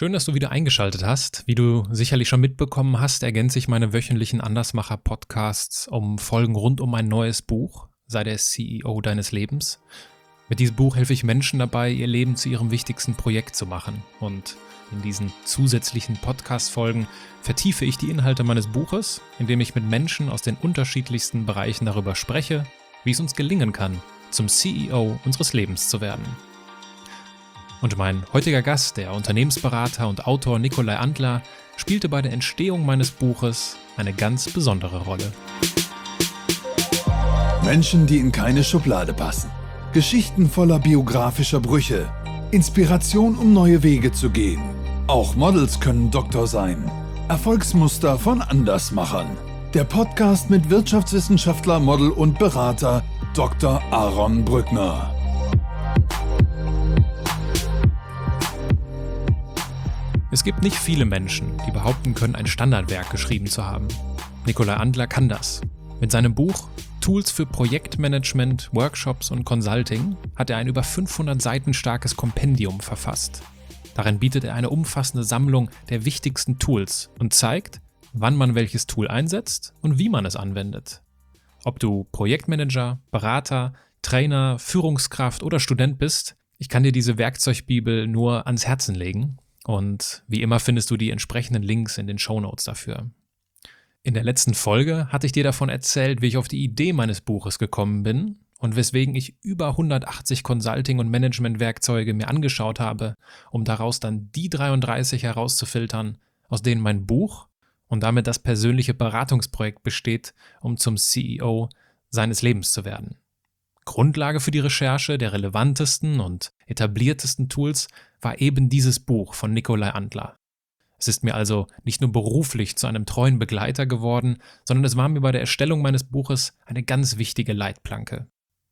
Schön, dass du wieder eingeschaltet hast. Wie du sicherlich schon mitbekommen hast, ergänze ich meine wöchentlichen Andersmacher-Podcasts um Folgen rund um mein neues Buch, Sei der CEO deines Lebens. Mit diesem Buch helfe ich Menschen dabei, ihr Leben zu ihrem wichtigsten Projekt zu machen. Und in diesen zusätzlichen Podcast-Folgen vertiefe ich die Inhalte meines Buches, indem ich mit Menschen aus den unterschiedlichsten Bereichen darüber spreche, wie es uns gelingen kann, zum CEO unseres Lebens zu werden. Und mein heutiger Gast, der Unternehmensberater und Autor Nikolai Andler, spielte bei der Entstehung meines Buches eine ganz besondere Rolle. Menschen, die in keine Schublade passen. Geschichten voller biografischer Brüche. Inspiration, um neue Wege zu gehen. Auch Models können Doktor sein. Erfolgsmuster von Andersmachern. Der Podcast mit Wirtschaftswissenschaftler, Model und Berater Dr. Aaron Brückner. Es gibt nicht viele Menschen, die behaupten können, ein Standardwerk geschrieben zu haben. Nikolai Andler kann das. Mit seinem Buch Tools für Projektmanagement, Workshops und Consulting hat er ein über 500 Seiten starkes Kompendium verfasst. Darin bietet er eine umfassende Sammlung der wichtigsten Tools und zeigt, wann man welches Tool einsetzt und wie man es anwendet. Ob du Projektmanager, Berater, Trainer, Führungskraft oder Student bist, ich kann dir diese Werkzeugbibel nur ans Herzen legen. Und wie immer findest du die entsprechenden Links in den Shownotes dafür. In der letzten Folge hatte ich dir davon erzählt, wie ich auf die Idee meines Buches gekommen bin und weswegen ich über 180 Consulting- und Management-Werkzeuge mir angeschaut habe, um daraus dann die 33 herauszufiltern, aus denen mein Buch und damit das persönliche Beratungsprojekt besteht, um zum CEO seines Lebens zu werden. Grundlage für die Recherche der relevantesten und etabliertesten Tools war eben dieses Buch von Nikolai Andler. Es ist mir also nicht nur beruflich zu einem treuen Begleiter geworden, sondern es war mir bei der Erstellung meines Buches eine ganz wichtige Leitplanke.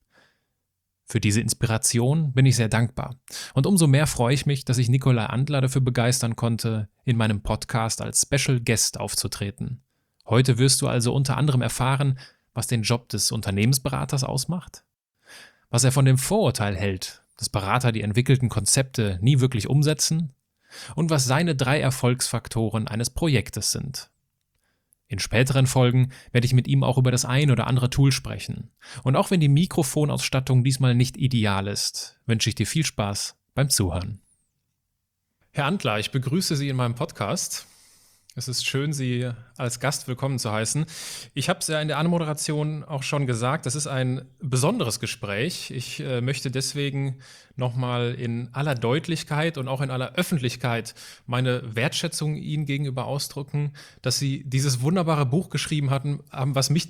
Für diese Inspiration bin ich sehr dankbar und umso mehr freue ich mich, dass ich Nikolai Andler dafür begeistern konnte, in meinem Podcast als Special Guest aufzutreten. Heute wirst du also unter anderem erfahren, was den Job des Unternehmensberaters ausmacht, was er von dem Vorurteil hält, dass Berater die entwickelten Konzepte nie wirklich umsetzen und was seine 3 Erfolgsfaktoren eines Projektes sind. In späteren Folgen werde ich mit ihm auch über das ein oder andere Tool sprechen. Und auch wenn die Mikrofonausstattung diesmal nicht ideal ist, wünsche ich dir viel Spaß beim Zuhören. Herr Andler, ich begrüße Sie in meinem Podcast. Es ist schön, Sie als Gast willkommen zu heißen. Ich habe es ja in der Anmoderation auch schon gesagt, das ist ein besonderes Gespräch. Ich möchte deswegen nochmal in aller Deutlichkeit und auch in aller Öffentlichkeit meine Wertschätzung Ihnen gegenüber ausdrücken, dass Sie dieses wunderbare Buch geschrieben haben, was mich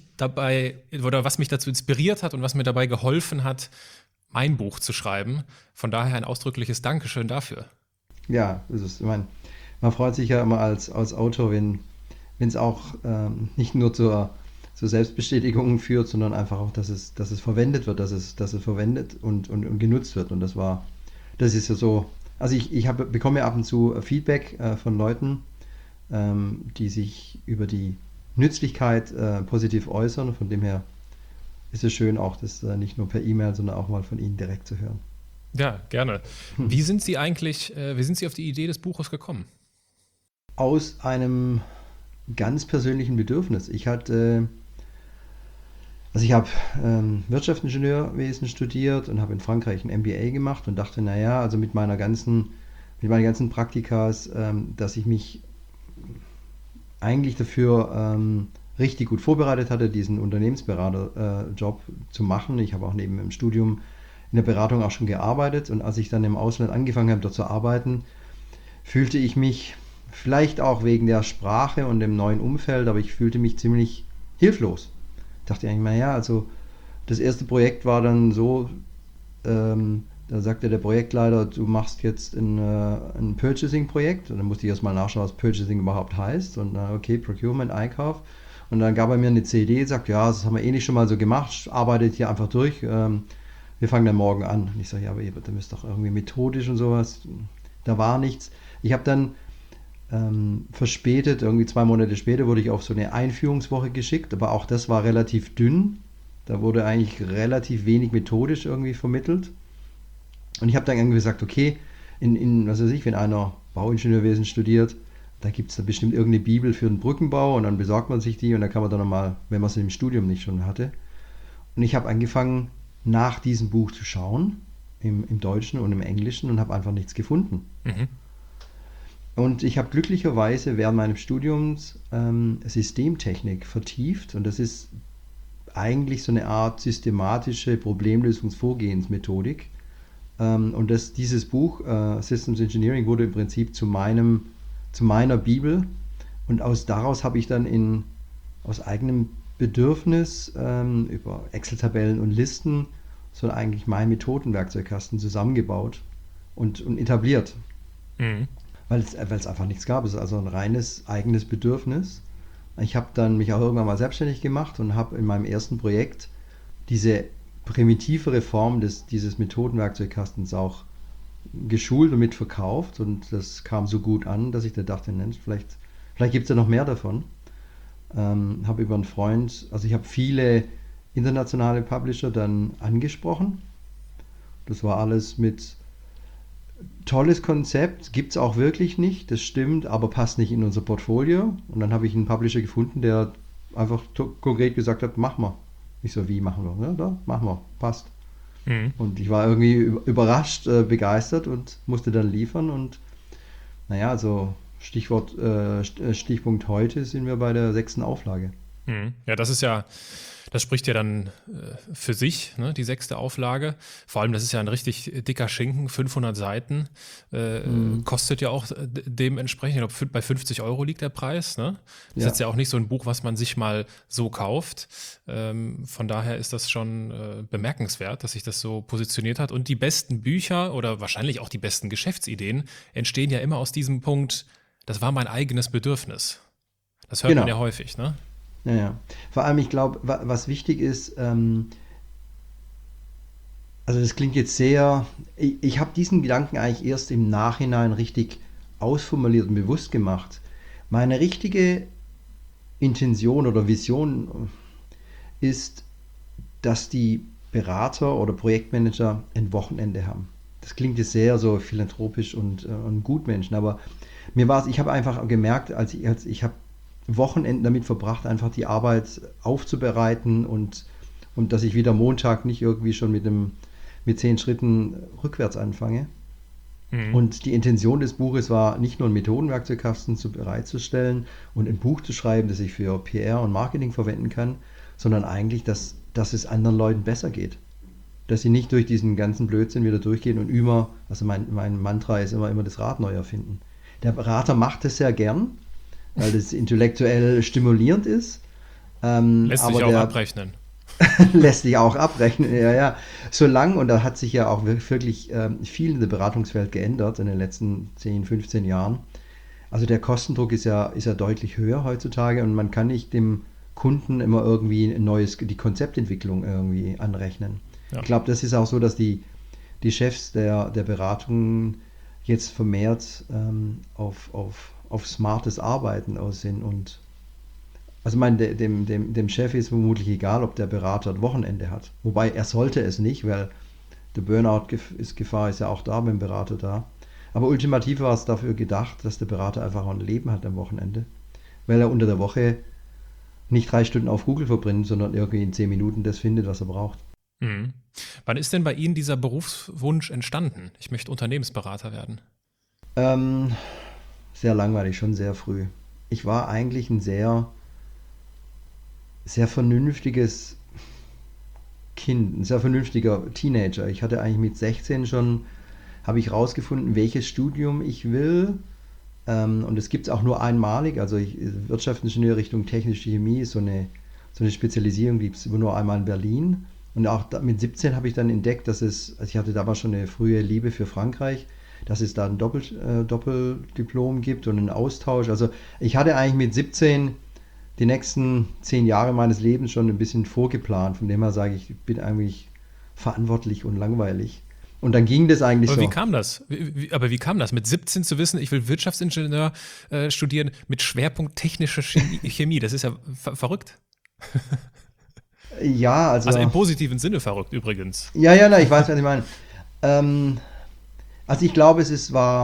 dazu inspiriert hat und was mir dabei geholfen hat, mein Buch zu schreiben. Von daher ein ausdrückliches Dankeschön dafür. Ja, man freut sich ja immer als Autor, wenn es auch nicht nur zur Selbstbestätigung führt, sondern einfach auch, dass es verwendet wird, dass es verwendet und genutzt wird. Und das ist ja so, also ich bekomme ja ab und zu Feedback von Leuten, die sich über die Nützlichkeit positiv äußern. Von dem her ist es schön, auch das nicht nur per E-Mail, sondern auch mal von Ihnen direkt zu hören. Ja, gerne. Wie sind Sie auf die Idee des Buches gekommen? Aus einem ganz persönlichen Bedürfnis. Ich habe Wirtschaftsingenieurwesen studiert und habe in Frankreich ein MBA gemacht und dachte, naja, also mit meinen ganzen Praktikas, dass ich mich eigentlich dafür richtig gut vorbereitet hatte, diesen Unternehmensberater-Job zu machen. Ich habe auch neben dem Studium in der Beratung auch schon gearbeitet und als ich dann im Ausland angefangen habe, dort zu arbeiten, fühlte ich mich vielleicht auch wegen der Sprache und dem neuen Umfeld, aber ich fühlte mich ziemlich hilflos. Dachte eigentlich, naja, also das erste Projekt war dann so, da sagte der Projektleiter, du machst jetzt ein Purchasing-Projekt und dann musste ich erstmal nachschauen, was Purchasing überhaupt heißt und okay, Procurement, Einkauf und dann gab er mir eine CD, sagt, ja, das haben wir eh nicht schon mal so gemacht, arbeitet hier einfach durch, wir fangen dann morgen an. Und ich sage, ja, aber ihr müsst doch irgendwie methodisch und sowas, da war nichts. Ich habe dann verspätet, irgendwie 2 Monate später wurde ich auf so eine Einführungswoche geschickt, aber auch das war relativ dünn. Da wurde eigentlich relativ wenig methodisch irgendwie vermittelt. Und ich habe dann irgendwie gesagt, okay, was weiß ich, wenn einer Bauingenieurwesen studiert. Da gibt es da bestimmt irgendeine Bibel für den Brückenbau und dann besorgt man sich die und dann kann man dann nochmal, wenn man es im Studium nicht schon hatte. Und ich habe angefangen, nach diesem Buch zu schauen, im Deutschen und im Englischen und habe einfach nichts gefunden. Mhm. Und ich habe glücklicherweise während meines Studiums Systemtechnik vertieft und das ist eigentlich so eine Art systematische Problemlösungsvorgehensmethodik. Und dieses Buch, Systems Engineering, wurde im Prinzip zu meiner Bibel und daraus habe ich dann aus eigenem Bedürfnis über Excel-Tabellen und Listen so eigentlich meinen Methodenwerkzeugkasten zusammengebaut und etabliert. Mhm. Weil es einfach nichts gab. Es ist also ein reines eigenes Bedürfnis. Ich habe dann mich auch irgendwann mal selbstständig gemacht und habe in meinem ersten Projekt diese primitivere Form dieses Methodenwerkzeugkastens auch geschult und mitverkauft und das kam so gut an, dass ich da dachte, Mensch, vielleicht gibt es ja noch mehr davon. Habe über einen Freund, also ich habe viele internationale Publisher dann angesprochen. Das war alles mit tolles Konzept, gibt es auch wirklich nicht, das stimmt, aber passt nicht in unser Portfolio. Und dann habe ich einen Publisher gefunden, der einfach konkret gesagt hat, mach mal. Ich so, wie machen wir? Ja, da, machen wir, passt. Mhm. Und ich war irgendwie überrascht, begeistert und musste dann liefern. Und naja, also Stichpunkt heute sind wir bei der 6. Auflage. Mhm. Ja, das spricht ja dann für sich, ne, die 6. Auflage. Vor allem, das ist ja ein richtig dicker Schinken, 500 Seiten, kostet ja auch dementsprechend, ich glaube, bei 50 € liegt der Preis. Ne? Das ist Ja. jetzt ja auch nicht so ein Buch, was man sich mal so kauft. Von daher ist das schon bemerkenswert, dass sich das so positioniert hat. Und die besten Bücher oder wahrscheinlich auch die besten Geschäftsideen entstehen ja immer aus diesem Punkt, das war mein eigenes Bedürfnis. Das hört man ja häufig, ne? Ja, ja. Vor allem, ich glaube, was wichtig ist, also das klingt jetzt sehr, ich habe diesen Gedanken eigentlich erst im Nachhinein richtig ausformuliert und bewusst gemacht. Meine richtige Intention oder Vision ist, dass die Berater oder Projektmanager ein Wochenende haben. Das klingt jetzt sehr so philanthropisch und Gutmenschen, aber ich habe einfach gemerkt, als ich habe Wochenenden damit verbracht, einfach die Arbeit aufzubereiten und dass ich wieder Montag nicht irgendwie schon mit 10 Schritten rückwärts anfange. Mhm. Und die Intention des Buches war, nicht nur einen Methodenwerkzeugkasten bereitzustellen und ein Buch zu schreiben, das ich für PR und Marketing verwenden kann, sondern eigentlich, dass es anderen Leuten besser geht. Dass sie nicht durch diesen ganzen Blödsinn wieder durchgehen und also mein Mantra ist immer das Rad neu erfinden. Der Berater macht es sehr gern, weil das intellektuell stimulierend ist. Lässt sich aber auch abrechnen. lässt sich auch abrechnen, ja. Solange, und da hat sich ja auch wirklich viel in der Beratungswelt geändert in den letzten 10, 15 Jahren. Also der Kostendruck ist ja deutlich höher heutzutage und man kann nicht dem Kunden immer irgendwie die Konzeptentwicklung irgendwie anrechnen. Ja. Ich glaube, das ist auch so, dass die Chefs der Beratungen jetzt vermehrt auf smartes Arbeiten aus sind und also dem Chef ist vermutlich egal, ob der Berater ein Wochenende hat. Wobei er sollte es nicht, weil der Burnout-Gefahr ist ja auch da beim Berater da. Aber ultimativ war es dafür gedacht, dass der Berater einfach auch ein Leben hat am Wochenende, weil er unter der Woche nicht 3 Stunden auf Google verbringt, sondern irgendwie in 10 Minuten das findet, was er braucht. Mhm. Wann ist denn bei Ihnen dieser Berufswunsch entstanden? Ich möchte Unternehmensberater werden. Sehr langweilig, schon sehr früh. Ich war eigentlich ein sehr, sehr vernünftiges Kind, ein sehr vernünftiger Teenager. Ich hatte eigentlich mit 16 schon, habe ich rausgefunden, welches Studium ich will. Und es gibt es auch nur einmalig. Also Wirtschaftsingenieur Richtung technische Chemie ist so eine Spezialisierung, gibt es nur einmal in Berlin. Und auch mit 17 habe ich dann entdeckt, also ich hatte damals schon eine frühe Liebe für Frankreich, dass es da ein Doppeldiplom gibt und einen Austausch. Also ich hatte eigentlich mit 17 die nächsten 10 Jahre meines Lebens schon ein bisschen vorgeplant. Von dem her sage ich, ich bin eigentlich verantwortlich und langweilig. Und dann ging das eigentlich Aber so. wie kam das? Wie kam das? Mit 17 zu wissen, ich will Wirtschaftsingenieur studieren mit Schwerpunkt technische Chemie. Das ist ja verrückt. Ja, Also im positiven Sinne verrückt übrigens. Ja, ich weiß, was ich meine. Also ich glaube, war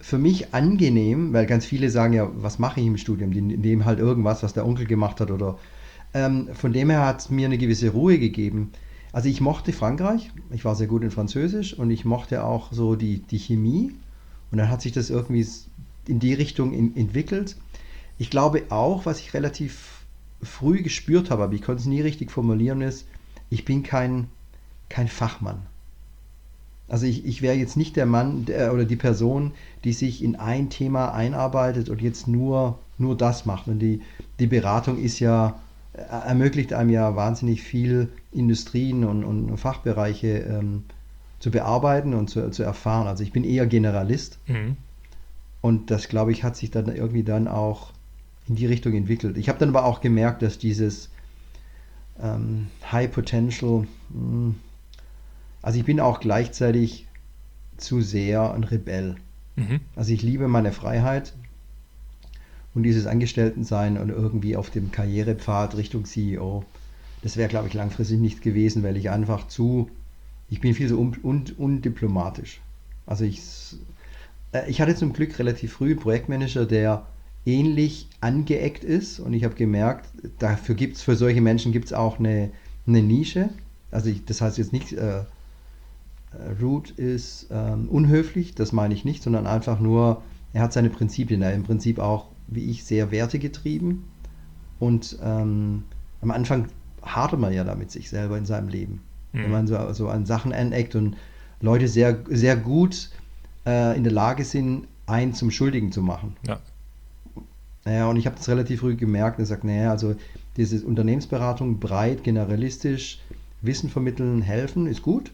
für mich angenehm, weil ganz viele sagen ja, was mache ich im Studium? Die nehmen halt irgendwas, was der Onkel gemacht hat oder von dem her hat es mir eine gewisse Ruhe gegeben. Also ich mochte Frankreich, ich war sehr gut in Französisch und ich mochte auch so die Chemie und dann hat sich das irgendwie in die Richtung entwickelt. Ich glaube auch, was ich relativ früh gespürt habe, aber ich konnte es nie richtig formulieren, ist, ich bin kein Fachmann. Also ich wäre jetzt nicht der Mann oder die Person, die sich in ein Thema einarbeitet und jetzt nur das macht. Und die Beratung ist ja, ermöglicht einem ja wahnsinnig viel Industrien und Fachbereiche zu bearbeiten und zu erfahren. Also ich bin eher Generalist und das, glaube ich, hat sich dann irgendwie dann auch in die Richtung entwickelt. Ich habe dann aber auch gemerkt, dass dieses High Potential, also ich bin auch gleichzeitig zu sehr ein Rebell. Also ich liebe meine Freiheit und dieses Angestelltensein und irgendwie auf dem Karrierepfad Richtung CEO, das wäre, glaube ich, langfristig nicht gewesen, weil ich einfach ich bin viel so undiplomatisch. Also ich hatte zum Glück relativ früh einen Projektmanager, der ähnlich angeeckt ist und ich habe gemerkt, für solche Menschen gibt es auch eine Nische. Also das heißt jetzt nicht, Ruth ist unhöflich, das meine ich nicht, sondern einfach nur, er hat seine Prinzipien, er im Prinzip auch, wie ich, sehr wertegetrieben und am Anfang hadert man ja damit sich selber in seinem Leben. Wenn man so an Sachen aneckt und Leute sehr, sehr gut in der Lage sind, einen zum Schuldigen zu machen. Ja. Naja, und ich habe das relativ früh gemerkt und gesagt, naja, also diese Unternehmensberatung breit, generalistisch, Wissen vermitteln, helfen, ist gut.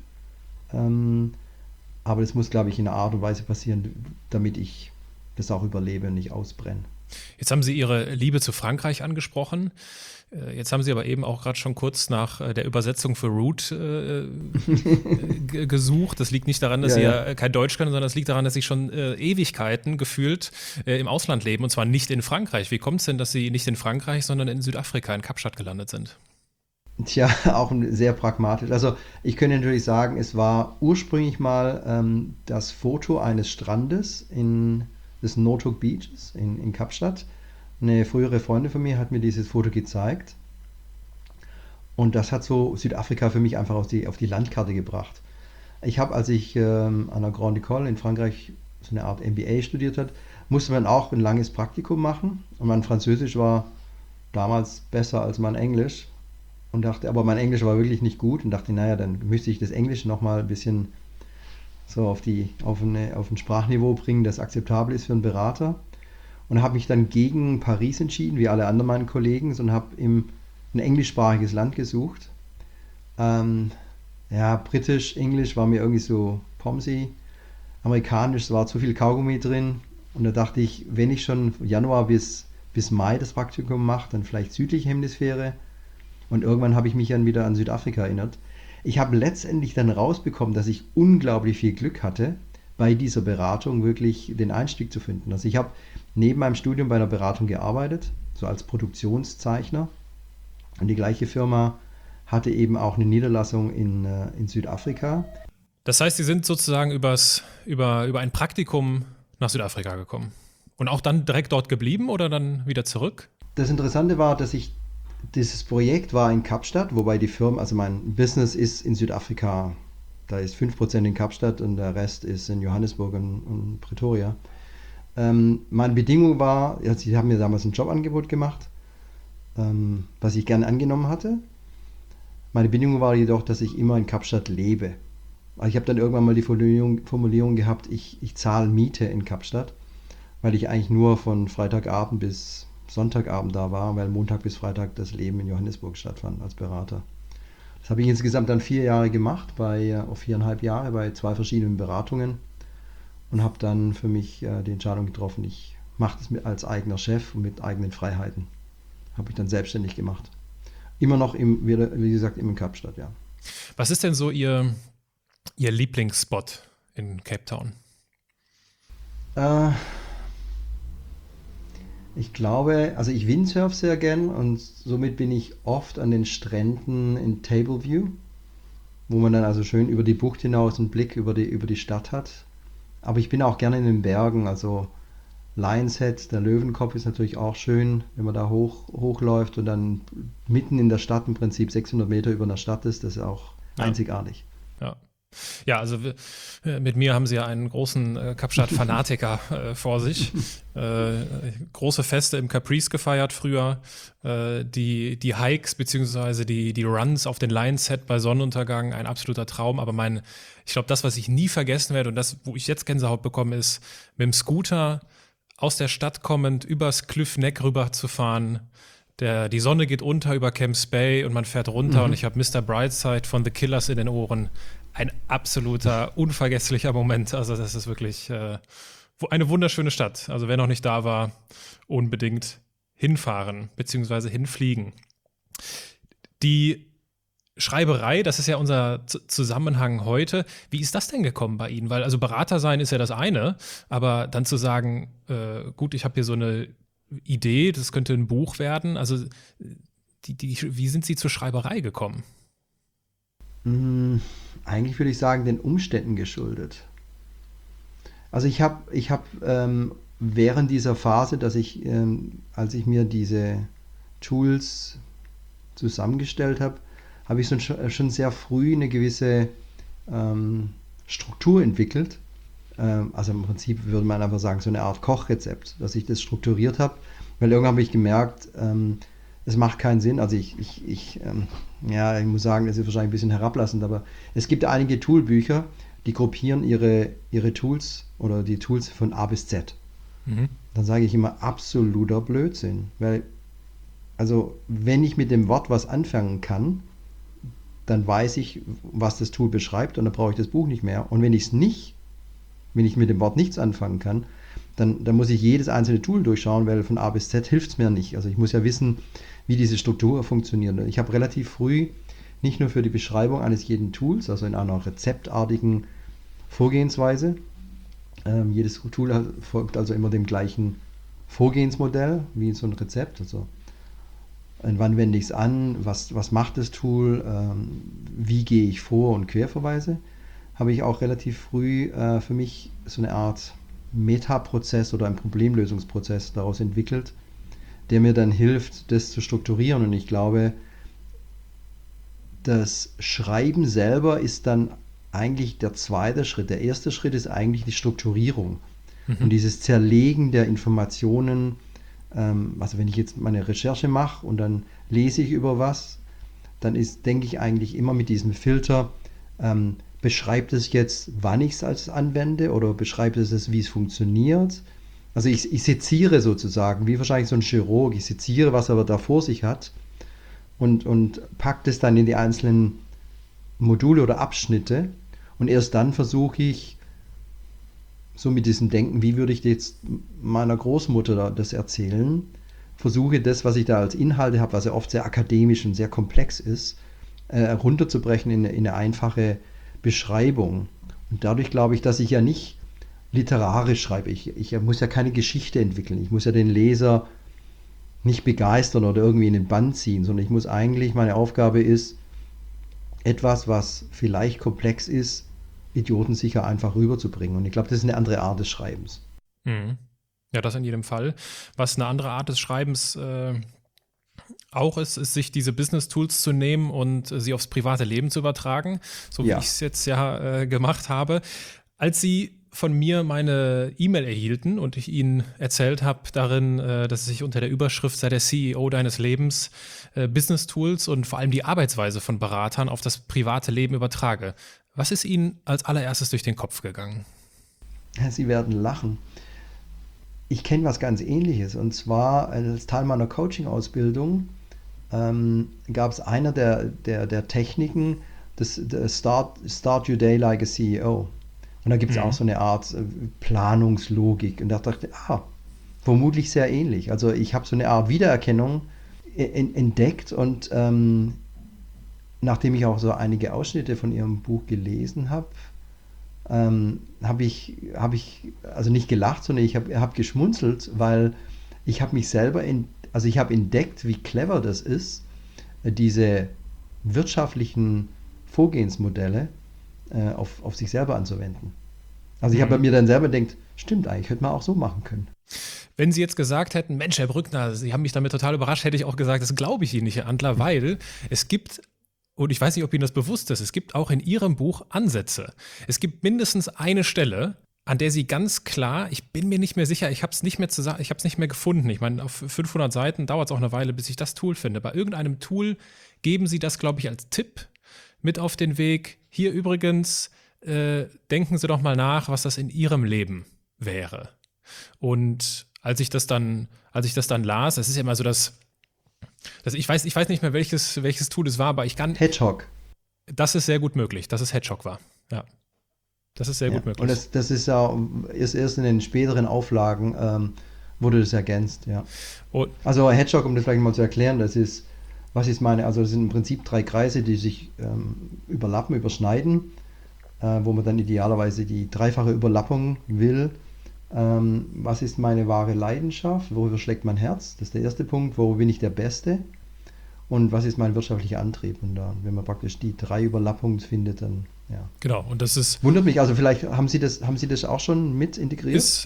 Aber das muss, glaube ich, in einer Art und Weise passieren, damit ich das auch überlebe und nicht ausbrenne. Jetzt haben Sie Ihre Liebe zu Frankreich angesprochen. Jetzt haben Sie aber eben auch gerade schon kurz nach der Übersetzung für Root gesucht. Das liegt nicht daran, dass Sie ja kein Deutsch können, sondern das liegt daran, dass Sie schon Ewigkeiten gefühlt im Ausland leben und zwar nicht in Frankreich. Wie kommt es denn, dass Sie nicht in Frankreich, sondern in Südafrika, in Kapstadt gelandet sind? Tja, auch sehr pragmatisch. Also ich könnte natürlich sagen, es war ursprünglich mal das Foto eines Strandes des Notok Beaches in Kapstadt. Eine frühere Freundin von mir hat mir dieses Foto gezeigt und das hat so Südafrika für mich einfach auf die Landkarte gebracht. Ich habe, als ich an der Grande École in Frankreich so eine Art MBA studiert hat, musste man auch ein langes Praktikum machen und mein Französisch war damals besser als mein Englisch. Aber mein Englisch war wirklich nicht gut und dachte, naja, dann müsste ich das Englisch nochmal ein bisschen so auf ein Sprachniveau bringen, das akzeptabel ist für einen Berater. Und habe mich dann gegen Paris entschieden, wie alle anderen meinen Kollegen, und habe ein englischsprachiges Land gesucht. Britisch, Englisch war mir irgendwie so Pomsi. Amerikanisch, es war zu viel Kaugummi drin. Und da dachte ich, wenn ich schon Januar bis Mai das Praktikum mache, dann vielleicht südliche Hemisphäre. Und irgendwann habe ich mich dann wieder an Südafrika erinnert. Ich habe letztendlich dann rausbekommen, dass ich unglaublich viel Glück hatte, bei dieser Beratung wirklich den Einstieg zu finden. Also ich habe neben meinem Studium bei einer Beratung gearbeitet, so als Produktionszeichner. Und die gleiche Firma hatte eben auch eine Niederlassung in Südafrika. Das heißt, Sie sind sozusagen über ein Praktikum nach Südafrika gekommen. Und auch dann direkt dort geblieben oder dann wieder zurück? Das Interessante war, dass dieses Projekt war in Kapstadt, wobei die Firma, also mein Business ist in Südafrika, da ist 5% in Kapstadt und der Rest ist in Johannesburg und Pretoria. Meine Bedingung war, sie haben mir damals ein Jobangebot gemacht, was ich gerne angenommen hatte. Meine Bedingung war jedoch, dass ich immer in Kapstadt lebe. Also ich habe dann irgendwann mal die Formulierung gehabt, ich zahle Miete in Kapstadt, weil ich eigentlich nur von Freitagabend bis Sonntagabend da war, weil Montag bis Freitag das Leben in Johannesburg stattfand als Berater. Das habe ich insgesamt dann 4 Jahre gemacht, 4,5 Jahre bei 2 verschiedenen Beratungen und habe dann für mich die Entscheidung getroffen, ich mache das als eigener Chef und mit eigenen Freiheiten. Habe ich dann selbstständig gemacht. Immer noch, wie gesagt, in Kapstadt, ja. Was ist denn so Ihr Lieblingsspot in Cape Town? Ich glaube, also ich windsurfe sehr gern und somit bin ich oft an den Stränden in Tableview, wo man dann also schön über die Bucht hinaus einen Blick über die Stadt hat. Aber ich bin auch gerne in den Bergen, also Lion's Head, der Löwenkopf ist natürlich auch schön, wenn man da hochläuft und dann mitten in der Stadt im Prinzip 600 Meter über einer Stadt ist, das ist auch Ja. einzigartig. Ja. Ja, also mit mir haben sie ja einen großen Kapstadt-Fanatiker vor sich. Große Feste im Caprice gefeiert früher. Die Hikes beziehungsweise die Runs auf den Lions Head bei Sonnenuntergang, ein absoluter Traum. Aber ich glaube, das, was ich nie vergessen werde und das, wo ich jetzt Gänsehaut bekomme, ist mit dem Scooter aus der Stadt kommend übers Cliff Neck rüber zu fahren. Die Sonne geht unter über Camps Bay und man fährt runter und ich habe Mr. Brightside von The Killers in den Ohren. Ein absoluter, unvergesslicher Moment. Also das ist wirklich eine wunderschöne Stadt. Also wer noch nicht da war, unbedingt hinfahren bzw. hinfliegen. Die Schreiberei, das ist ja unser Zusammenhang heute. Wie ist das denn gekommen bei Ihnen? Weil also Berater sein ist ja das eine, aber dann zu sagen, gut, ich habe hier so eine Idee, das könnte ein Buch werden. Also wie sind Sie zur Schreiberei gekommen? Eigentlich würde ich sagen, den Umständen geschuldet. Also ich hab, während dieser Phase, als ich mir diese Tools zusammengestellt habe, habe ich schon sehr früh eine gewisse Struktur entwickelt. Also im Prinzip würde man einfach sagen, so eine Art Kochrezept, dass ich das strukturiert habe, weil irgendwann habe ich gemerkt, es macht keinen Sinn. Also ich muss sagen, das ist wahrscheinlich ein bisschen herablassend, aber es gibt einige Toolbücher, die gruppieren ihre Tools oder die Tools von A bis Z. Mhm. Dann sage ich immer absoluter Blödsinn, weil also wenn ich mit dem Wort was anfangen kann, dann weiß ich, was das Tool beschreibt und dann brauche ich das Buch nicht mehr. Und wenn ich mit dem Wort nichts anfangen kann, dann muss ich jedes einzelne Tool durchschauen, weil von A bis Z hilft es mir nicht. Also ich muss ja wissen, wie diese Struktur funktioniert. Ich habe relativ früh nicht nur für die Beschreibung eines jeden Tools, also in einer rezeptartigen Vorgehensweise, jedes Tool folgt also immer dem gleichen Vorgehensmodell wie so ein Rezept. Also wann wende ich es an, was macht das Tool, wie gehe ich vor und Querverweise, habe ich auch relativ früh für mich so eine Art Metaprozess oder einen Problemlösungsprozess daraus entwickelt, der mir dann hilft, das zu strukturieren. Und ich glaube, das Schreiben selber ist dann eigentlich der zweite Schritt. Der erste Schritt ist eigentlich die Strukturierung und dieses Zerlegen der Informationen. Also wenn ich jetzt meine Recherche mache und dann lese ich über was, dann denke ich eigentlich immer mit diesem Filter, beschreibt es jetzt, wann ich es als anwende oder beschreibt es, wie es funktioniert. Also ich seziere sozusagen, wie wahrscheinlich so ein Chirurg, ich seziere, was er da vor sich hat und packt es dann in die einzelnen Module oder Abschnitte und erst dann versuche ich, so mit diesem Denken, wie würde ich jetzt meiner Großmutter das erzählen, versuche das, was ich da als Inhalte habe, was ja oft sehr akademisch und sehr komplex ist, runterzubrechen in eine einfache Beschreibung. Und dadurch glaube ich, dass ich ja nicht literarisch schreibe. Ich muss ja keine Geschichte entwickeln. Ich muss ja den Leser nicht begeistern oder irgendwie in den Bann ziehen, sondern ich muss eigentlich, meine Aufgabe ist, etwas, was vielleicht komplex ist, idiotensicher einfach rüberzubringen. Und ich glaube, das ist eine andere Art des Schreibens. Mhm. Ja, das in jedem Fall. Was eine andere Art des Schreibens auch ist sich diese Business-Tools zu nehmen und sie aufs private Leben zu übertragen, so wie ich es jetzt gemacht habe. Als Sie von mir meine E-Mail erhielten und ich Ihnen erzählt habe darin, dass ich unter der Überschrift sei der CEO deines Lebens Business-Tools und vor allem die Arbeitsweise von Beratern auf das private Leben übertrage. Was ist Ihnen als allererstes durch den Kopf gegangen? Sie werden lachen. Ich kenne was ganz Ähnliches und zwar als Teil meiner Coaching-Ausbildung gab es einer der Techniken, das Start Your Day Like a CEO. Und da gibt es auch so eine Art Planungslogik. Und da dachte ich, vermutlich sehr ähnlich. Also ich habe so eine Art Wiedererkennung entdeckt und nachdem ich auch so einige Ausschnitte von ihrem Buch gelesen habe, habe ich also nicht gelacht, sondern ich hab geschmunzelt, weil ich habe mich selber, ich habe entdeckt, wie clever das ist, diese wirtschaftlichen Vorgehensmodelle auf sich selber anzuwenden. Also ich habe bei mir dann selber gedacht, stimmt eigentlich, hätte man auch so machen können. Wenn Sie jetzt gesagt hätten, Mensch, Herr Brückner, Sie haben mich damit total überrascht, hätte ich auch gesagt, das glaube ich Ihnen nicht, Herr Antler, weil es gibt, und ich weiß nicht, ob Ihnen das bewusst ist, es gibt auch in Ihrem Buch Ansätze. Es gibt mindestens eine Stelle, an der Sie ganz klar, ich bin mir nicht mehr sicher, ich habe es nicht mehr gefunden. Ich meine, auf 500 Seiten dauert es auch eine Weile, bis ich das Tool finde. Bei irgendeinem Tool geben Sie das, glaube ich, als Tipp mit auf den Weg. Hier übrigens, denken Sie doch mal nach, was das in Ihrem Leben wäre. Und als ich das dann las, es ist ja immer so, dass ich weiß nicht mehr, welches Tool es war, aber ich kann. Hedgehog. Das ist sehr gut möglich, dass es Hedgehog war. Ja. Das ist sehr gut möglich. Und das ist ja erst in den späteren Auflagen wurde das ergänzt, ja. Also Hedgehog, um das vielleicht mal zu erklären, das sind im Prinzip 3 Kreise, die sich überlappen, überschneiden, wo man dann idealerweise die dreifache Überlappung will. Was ist meine wahre Leidenschaft? Worüber schlägt mein Herz? Das ist der erste Punkt. Wo bin ich der Beste? Und was ist mein wirtschaftlicher Antrieb? Und dann, wenn man praktisch die 3 Überlappungen findet, dann ja. Genau, und das ist. Wundert mich, also vielleicht haben Sie das auch schon mit integriert? Ist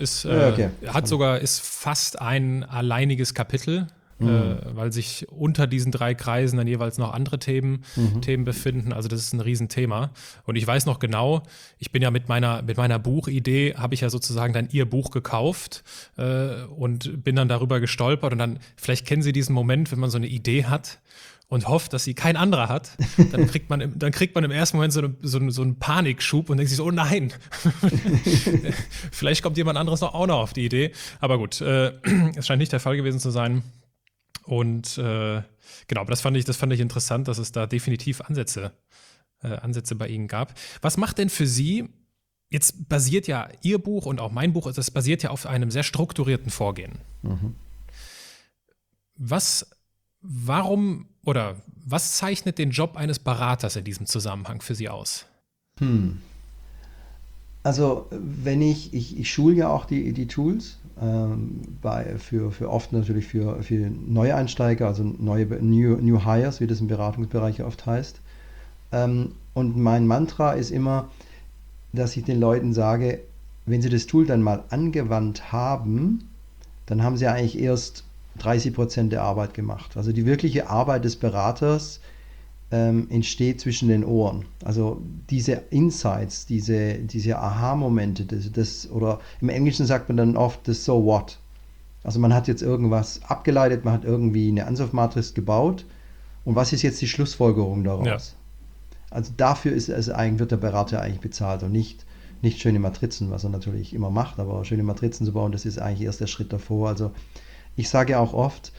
fast ein alleiniges Kapitel, weil sich unter diesen 3 Kreisen dann jeweils noch andere Themen befinden. Also das ist ein Riesenthema. Und ich weiß noch genau, ich bin ja mit meiner Buchidee, habe ich ja sozusagen dann Ihr Buch gekauft und bin dann darüber gestolpert. Und dann, vielleicht kennen Sie diesen Moment, wenn man so eine Idee hat und hofft, dass sie kein anderer hat, dann kriegt man im ersten Moment so einen Panikschub und denkt sich so, oh nein, vielleicht kommt jemand anderes auch noch auf die Idee. Aber gut, es scheint nicht der Fall gewesen zu sein. Und genau, aber das fand ich interessant, dass es da definitiv Ansätze bei Ihnen gab. Was macht denn für Sie, jetzt basiert ja Ihr Buch und auch mein Buch, das basiert ja auf einem sehr strukturierten Vorgehen. Was zeichnet den Job eines Beraters in diesem Zusammenhang für Sie aus? Also wenn ich schule ja auch die Tools, für oft natürlich für Neueinsteiger, also New Hires, wie das im Beratungsbereich oft heißt. Und mein Mantra ist immer, dass ich den Leuten sage, wenn sie das Tool dann mal angewandt haben, dann haben sie eigentlich erst 30% der Arbeit gemacht. Also die wirkliche Arbeit des Beraters entsteht zwischen den Ohren. Also diese Insights, diese Aha-Momente, oder im Englischen sagt man dann oft das So What. Also man hat jetzt irgendwas abgeleitet, man hat irgendwie eine Ansatzmatrix gebaut und was ist jetzt die Schlussfolgerung daraus? Ja. Also dafür wird der Berater eigentlich bezahlt und nicht schöne Matrizen, was er natürlich immer macht, aber schöne Matrizen zu bauen, das ist eigentlich erst der Schritt davor. Also ich sage auch oft,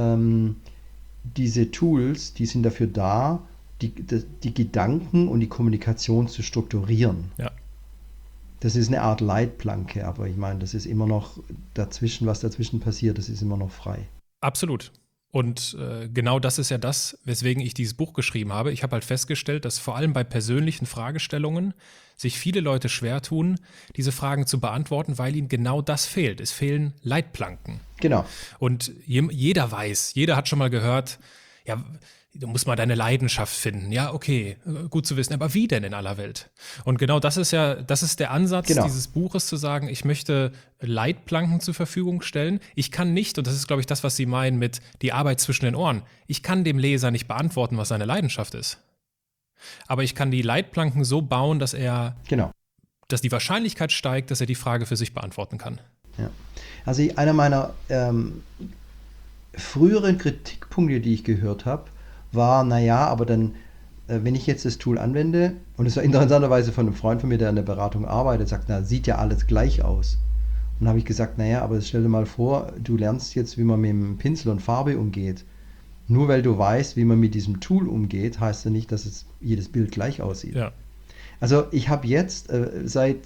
diese Tools, die sind dafür da, die Gedanken und die Kommunikation zu strukturieren. Ja. Das ist eine Art Leitplanke, aber ich meine, das ist immer noch was dazwischen passiert, das ist immer noch frei. Absolut. Und genau das ist ja das, weswegen ich dieses Buch geschrieben habe. Ich habe halt festgestellt, dass vor allem bei persönlichen Fragestellungen sich viele Leute schwer tun, diese Fragen zu beantworten, weil ihnen genau das fehlt. Es fehlen Leitplanken. Genau. Und jeder hat schon mal gehört, ja, du musst mal deine Leidenschaft finden. Ja, okay, gut zu wissen. Aber wie denn in aller Welt? Und genau das ist der Ansatz dieses Buches, zu sagen, ich möchte Leitplanken zur Verfügung stellen. Ich kann nicht, und das ist, glaube ich, das, was Sie meinen mit die Arbeit zwischen den Ohren, ich kann dem Leser nicht beantworten, was seine Leidenschaft ist. Aber ich kann die Leitplanken so bauen, dass dass die Wahrscheinlichkeit steigt, dass er die Frage für sich beantworten kann. Ja. Also einer meiner früheren Kritikpunkte, die ich gehört habe, war, aber dann, wenn ich jetzt das Tool anwende, und es war interessanterweise von einem Freund von mir, der in der Beratung arbeitet, sagt, sieht ja alles gleich aus. Und dann habe ich gesagt, aber stell dir mal vor, du lernst jetzt, wie man mit dem Pinsel und Farbe umgeht. Nur weil du weißt, wie man mit diesem Tool umgeht, heißt ja nicht, dass jedes Bild gleich aussieht. Ja. Also ich habe jetzt seit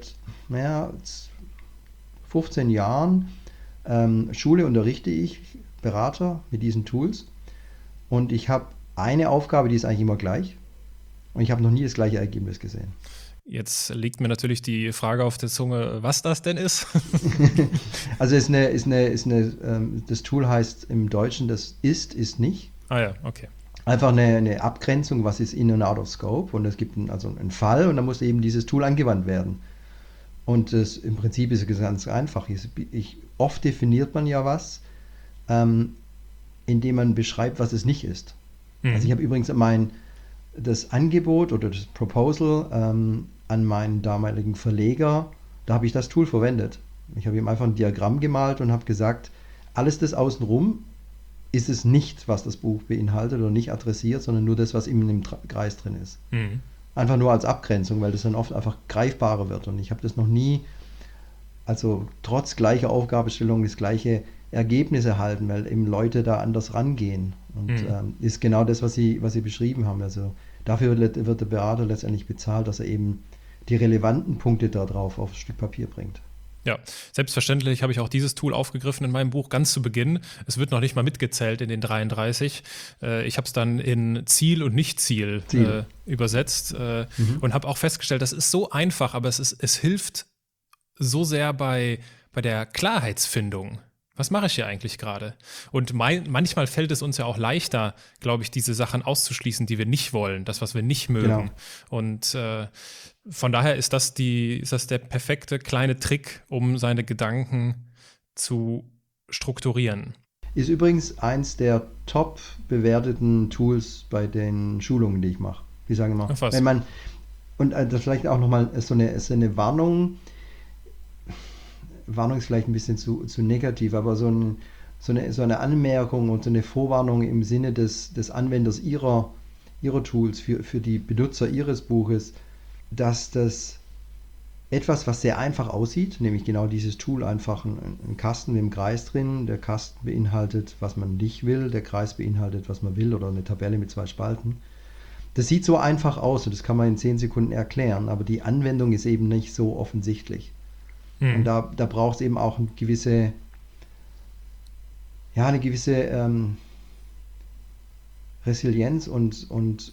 15 Jahren Schule unterrichte ich Berater mit diesen Tools und ich habe eine Aufgabe, die ist eigentlich immer gleich und ich habe noch nie das gleiche Ergebnis gesehen. Jetzt liegt mir natürlich die Frage auf der Zunge, was das denn ist. Also das Tool heißt im Deutschen, das ist nicht. Ah ja, okay. Einfach eine Abgrenzung, was ist in und out of scope, und es gibt einen Fall und dann muss eben dieses Tool angewandt werden. Und im Prinzip ist es ganz einfach. Oft definiert man ja was, indem man beschreibt, was es nicht ist. Also ich habe übrigens das Angebot oder das Proposal an meinen damaligen Verleger, da habe ich das Tool verwendet. Ich habe ihm einfach ein Diagramm gemalt und habe gesagt, alles das außenrum ist es nicht, was das Buch beinhaltet oder nicht adressiert, sondern nur das, was in dem Kreis drin ist. Mhm. Einfach nur als Abgrenzung, weil das dann oft einfach greifbarer wird. Und ich habe das noch nie, also trotz gleicher Aufgabenstellung, das gleiche Ergebnis erhalten, weil eben Leute da anders rangehen. Und ist genau das, was sie beschrieben haben. Also dafür wird der Berater letztendlich bezahlt, dass er eben die relevanten Punkte da drauf aufs Stück Papier bringt. Ja, selbstverständlich habe ich auch dieses Tool aufgegriffen in meinem Buch ganz zu Beginn. Es wird noch nicht mal mitgezählt in den 33. Ich habe es dann in Ziel und Nicht-Ziel übersetzt und habe auch festgestellt, das ist so einfach, aber es hilft so sehr bei der Klarheitsfindung. Was mache ich hier eigentlich gerade? Und manchmal fällt es uns ja auch leichter, glaube ich, diese Sachen auszuschließen, die wir nicht wollen, das, was wir nicht mögen. Genau. Und von daher ist das der perfekte kleine Trick, um seine Gedanken zu strukturieren. Ist übrigens eins der top bewerteten Tools bei den Schulungen, die ich mache. Die sagen immer, wenn man, und das vielleicht auch nochmal so eine Warnung ist vielleicht ein bisschen zu negativ, aber so eine Anmerkung und so eine Vorwarnung im Sinne des Anwenders ihrer Tools für die Benutzer ihres Buches, dass das etwas, was sehr einfach aussieht, nämlich genau dieses Tool, einfach ein Kasten mit einem Kreis drin, der Kasten beinhaltet, was man nicht will, der Kreis beinhaltet, was man will, oder eine Tabelle mit 2 Spalten. Das sieht so einfach aus und das kann man in 10 Sekunden erklären, aber die Anwendung ist eben nicht so offensichtlich. Und da braucht es eben auch eine gewisse Resilienz und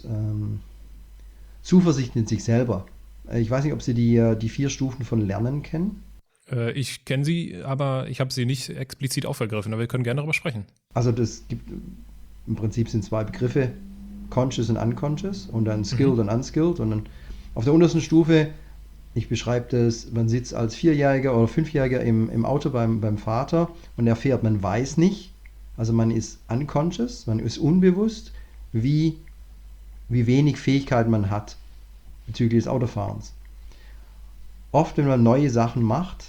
Zuversicht in sich selber. Ich weiß nicht, ob Sie die 4 Stufen von Lernen kennen. Ich kenne sie, aber ich habe sie nicht explizit aufgegriffen, aber wir können gerne darüber sprechen. Also im Prinzip sind 2 Begriffe, Conscious und Unconscious, und dann Skilled und Unskilled. Und dann auf der untersten Stufe, ich beschreibe das, man sitzt als 4-Jähriger oder 5-Jähriger im Auto beim Vater und er fährt, man weiß nicht, also man ist unconscious, man ist unbewusst, wie wenig Fähigkeiten man hat bezüglich des Autofahrens. Oft, wenn man neue Sachen macht,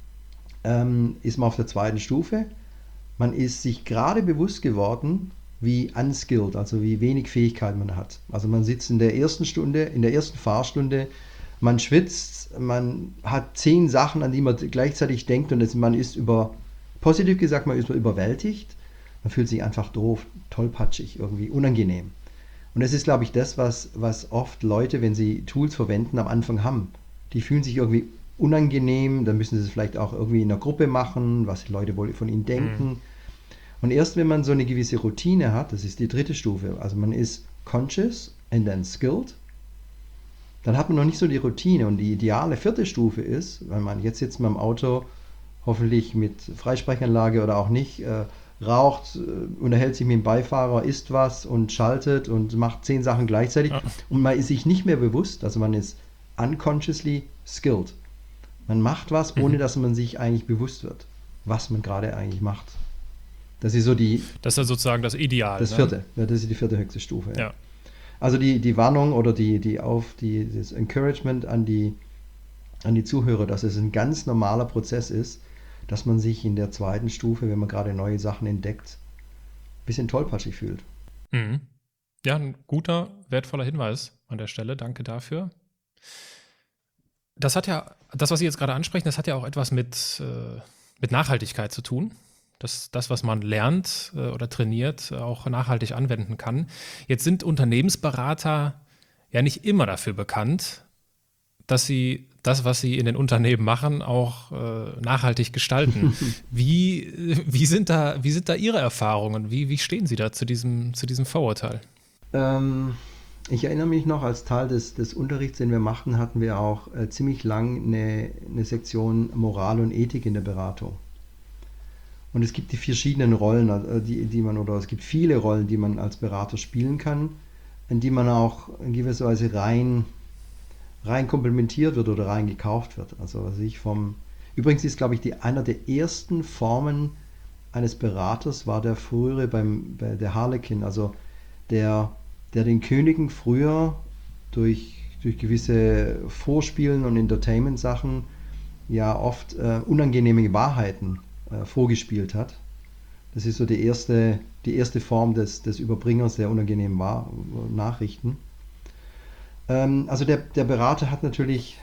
ist man auf der 2. Stufe. Man ist sich gerade bewusst geworden, wie unskilled, also wie wenig Fähigkeiten man hat. Also man sitzt in der ersten Fahrstunde, man schwitzt, man hat 10 Sachen, an die man gleichzeitig denkt, und man ist positiv gesagt, man ist überwältigt. Man fühlt sich einfach doof, tollpatschig, irgendwie unangenehm. Und das ist, glaube ich, das, was oft Leute, wenn sie Tools verwenden, am Anfang haben. Die fühlen sich irgendwie unangenehm, dann müssen sie es vielleicht auch irgendwie in einer Gruppe machen, was die Leute wohl von ihnen denken. Und erst wenn man so eine gewisse Routine hat, das ist die 3. Stufe, also man ist conscious and then skilled, dann hat man noch nicht so die Routine. Und die ideale 4. Stufe ist, wenn man jetzt sitzt man im Auto, hoffentlich mit Freisprechanlage oder auch nicht, raucht, unterhält sich mit dem Beifahrer, isst was und schaltet und macht 10 Sachen gleichzeitig. Ja. Und man ist sich nicht mehr bewusst, also man ist unconsciously skilled. Man macht was, ohne dass man sich eigentlich bewusst wird, was man gerade eigentlich macht. Das ist so das ist ja sozusagen das Ideal. Das 4. Ja, das ist die 4. höchste Stufe. Ja. Also die Warnung oder das Encouragement an die Zuhörer, dass es ein ganz normaler Prozess ist, dass man sich in der 2. Stufe, wenn man gerade neue Sachen entdeckt, ein bisschen tollpatschig fühlt. Mhm. Ja, ein guter, wertvoller Hinweis an der Stelle. Danke dafür. Das, was Sie jetzt gerade ansprechen, das hat ja auch etwas mit Nachhaltigkeit zu tun. Dass das, was man lernt oder trainiert, auch nachhaltig anwenden kann. Jetzt sind Unternehmensberater ja nicht immer dafür bekannt, dass sie das, was sie in den Unternehmen machen, auch nachhaltig gestalten. Wie sind da Ihre Erfahrungen? Wie stehen Sie da zu diesem Vorurteil? Ich erinnere mich noch, als Teil des Unterrichts, den wir machten, hatten wir auch ziemlich lang eine Sektion Moral und Ethik in der Beratung. Und es gibt die verschiedenen Rollen, es gibt viele Rollen, die man als Berater spielen kann, in die man auch in gewisser Weise rein komplementiert wird oder rein gekauft wird. Also übrigens ist, glaube ich, einer der ersten Formen eines Beraters war der frühere bei der Harlequin, also der den Königen früher durch gewisse Vorspielen und Entertainment-Sachen ja oft unangenehme Wahrheiten vorgespielt hat. Das ist so die erste Form des Überbringers der unangenehmen Nachrichten. Also der Berater hat natürlich,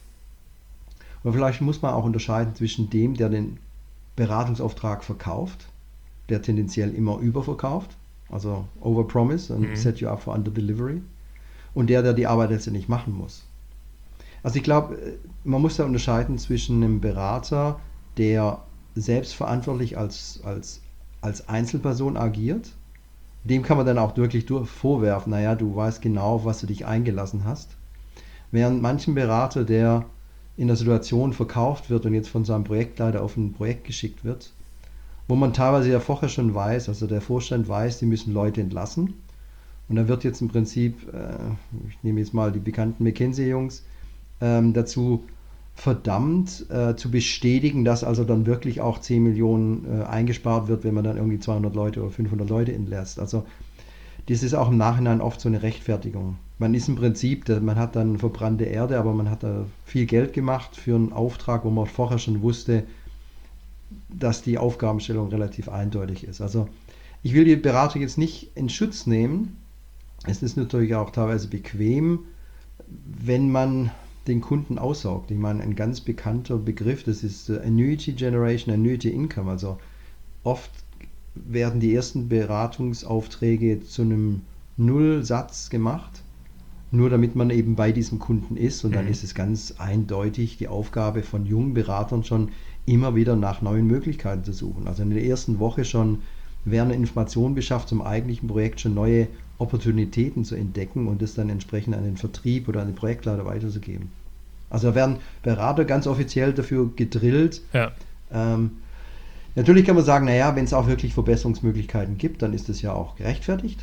oder vielleicht muss man auch unterscheiden zwischen dem, der den Beratungsauftrag verkauft, der tendenziell immer überverkauft, also overpromise und set you up for under-delivery, und der die Arbeit letztendlich machen muss. Also ich glaube, man muss da unterscheiden zwischen einem Berater, der selbstverantwortlich als Einzelperson agiert. Dem kann man dann auch wirklich vorwerfen, naja, du weißt genau, auf was du dich eingelassen hast. Während manchen Berater, der in der Situation verkauft wird und jetzt von seinem Projektleiter auf ein Projekt geschickt wird, wo man teilweise ja vorher schon weiß, also der Vorstand weiß, die müssen Leute entlassen. Und da wird jetzt im Prinzip, ich nehme jetzt mal die bekannten McKinsey-Jungs, dazu verdammt zu bestätigen, dass also dann wirklich auch 10 Millionen eingespart wird, wenn man dann irgendwie 200 Leute oder 500 Leute entlässt. Also das ist auch im Nachhinein oft so eine Rechtfertigung. Man ist im Prinzip, man hat dann verbrannte Erde, aber man hat da viel Geld gemacht für einen Auftrag, wo man vorher schon wusste, dass die Aufgabenstellung relativ eindeutig ist. Also ich will die Berater jetzt nicht in Schutz nehmen. Es ist natürlich auch teilweise bequem, wenn man den Kunden aussaugt. Ich meine, ein ganz bekannter Begriff, das ist Annuity Generation, Annuity Income. Also oft werden die ersten Beratungsaufträge zu einem Nullsatz gemacht, nur damit man eben bei diesem Kunden ist, und dann ist es ganz eindeutig die Aufgabe von jungen Beratern schon immer wieder nach neuen Möglichkeiten zu suchen. Also in der ersten Woche schon werden Informationen beschafft zum eigentlichen Projekt, schon neue Opportunitäten zu entdecken und das dann entsprechend an den Vertrieb oder an den Projektleiter weiterzugeben. Also da werden Berater ganz offiziell dafür gedrillt. Ja. Natürlich kann man sagen, naja, wenn es auch wirklich Verbesserungsmöglichkeiten gibt, dann ist das ja auch gerechtfertigt.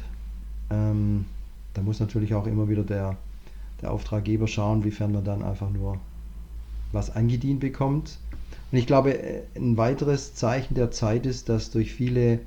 Da muss natürlich auch immer wieder der Auftraggeber schauen, wiefern man dann einfach nur was angedient bekommt. Und ich glaube, ein weiteres Zeichen der Zeit ist, dass durch viele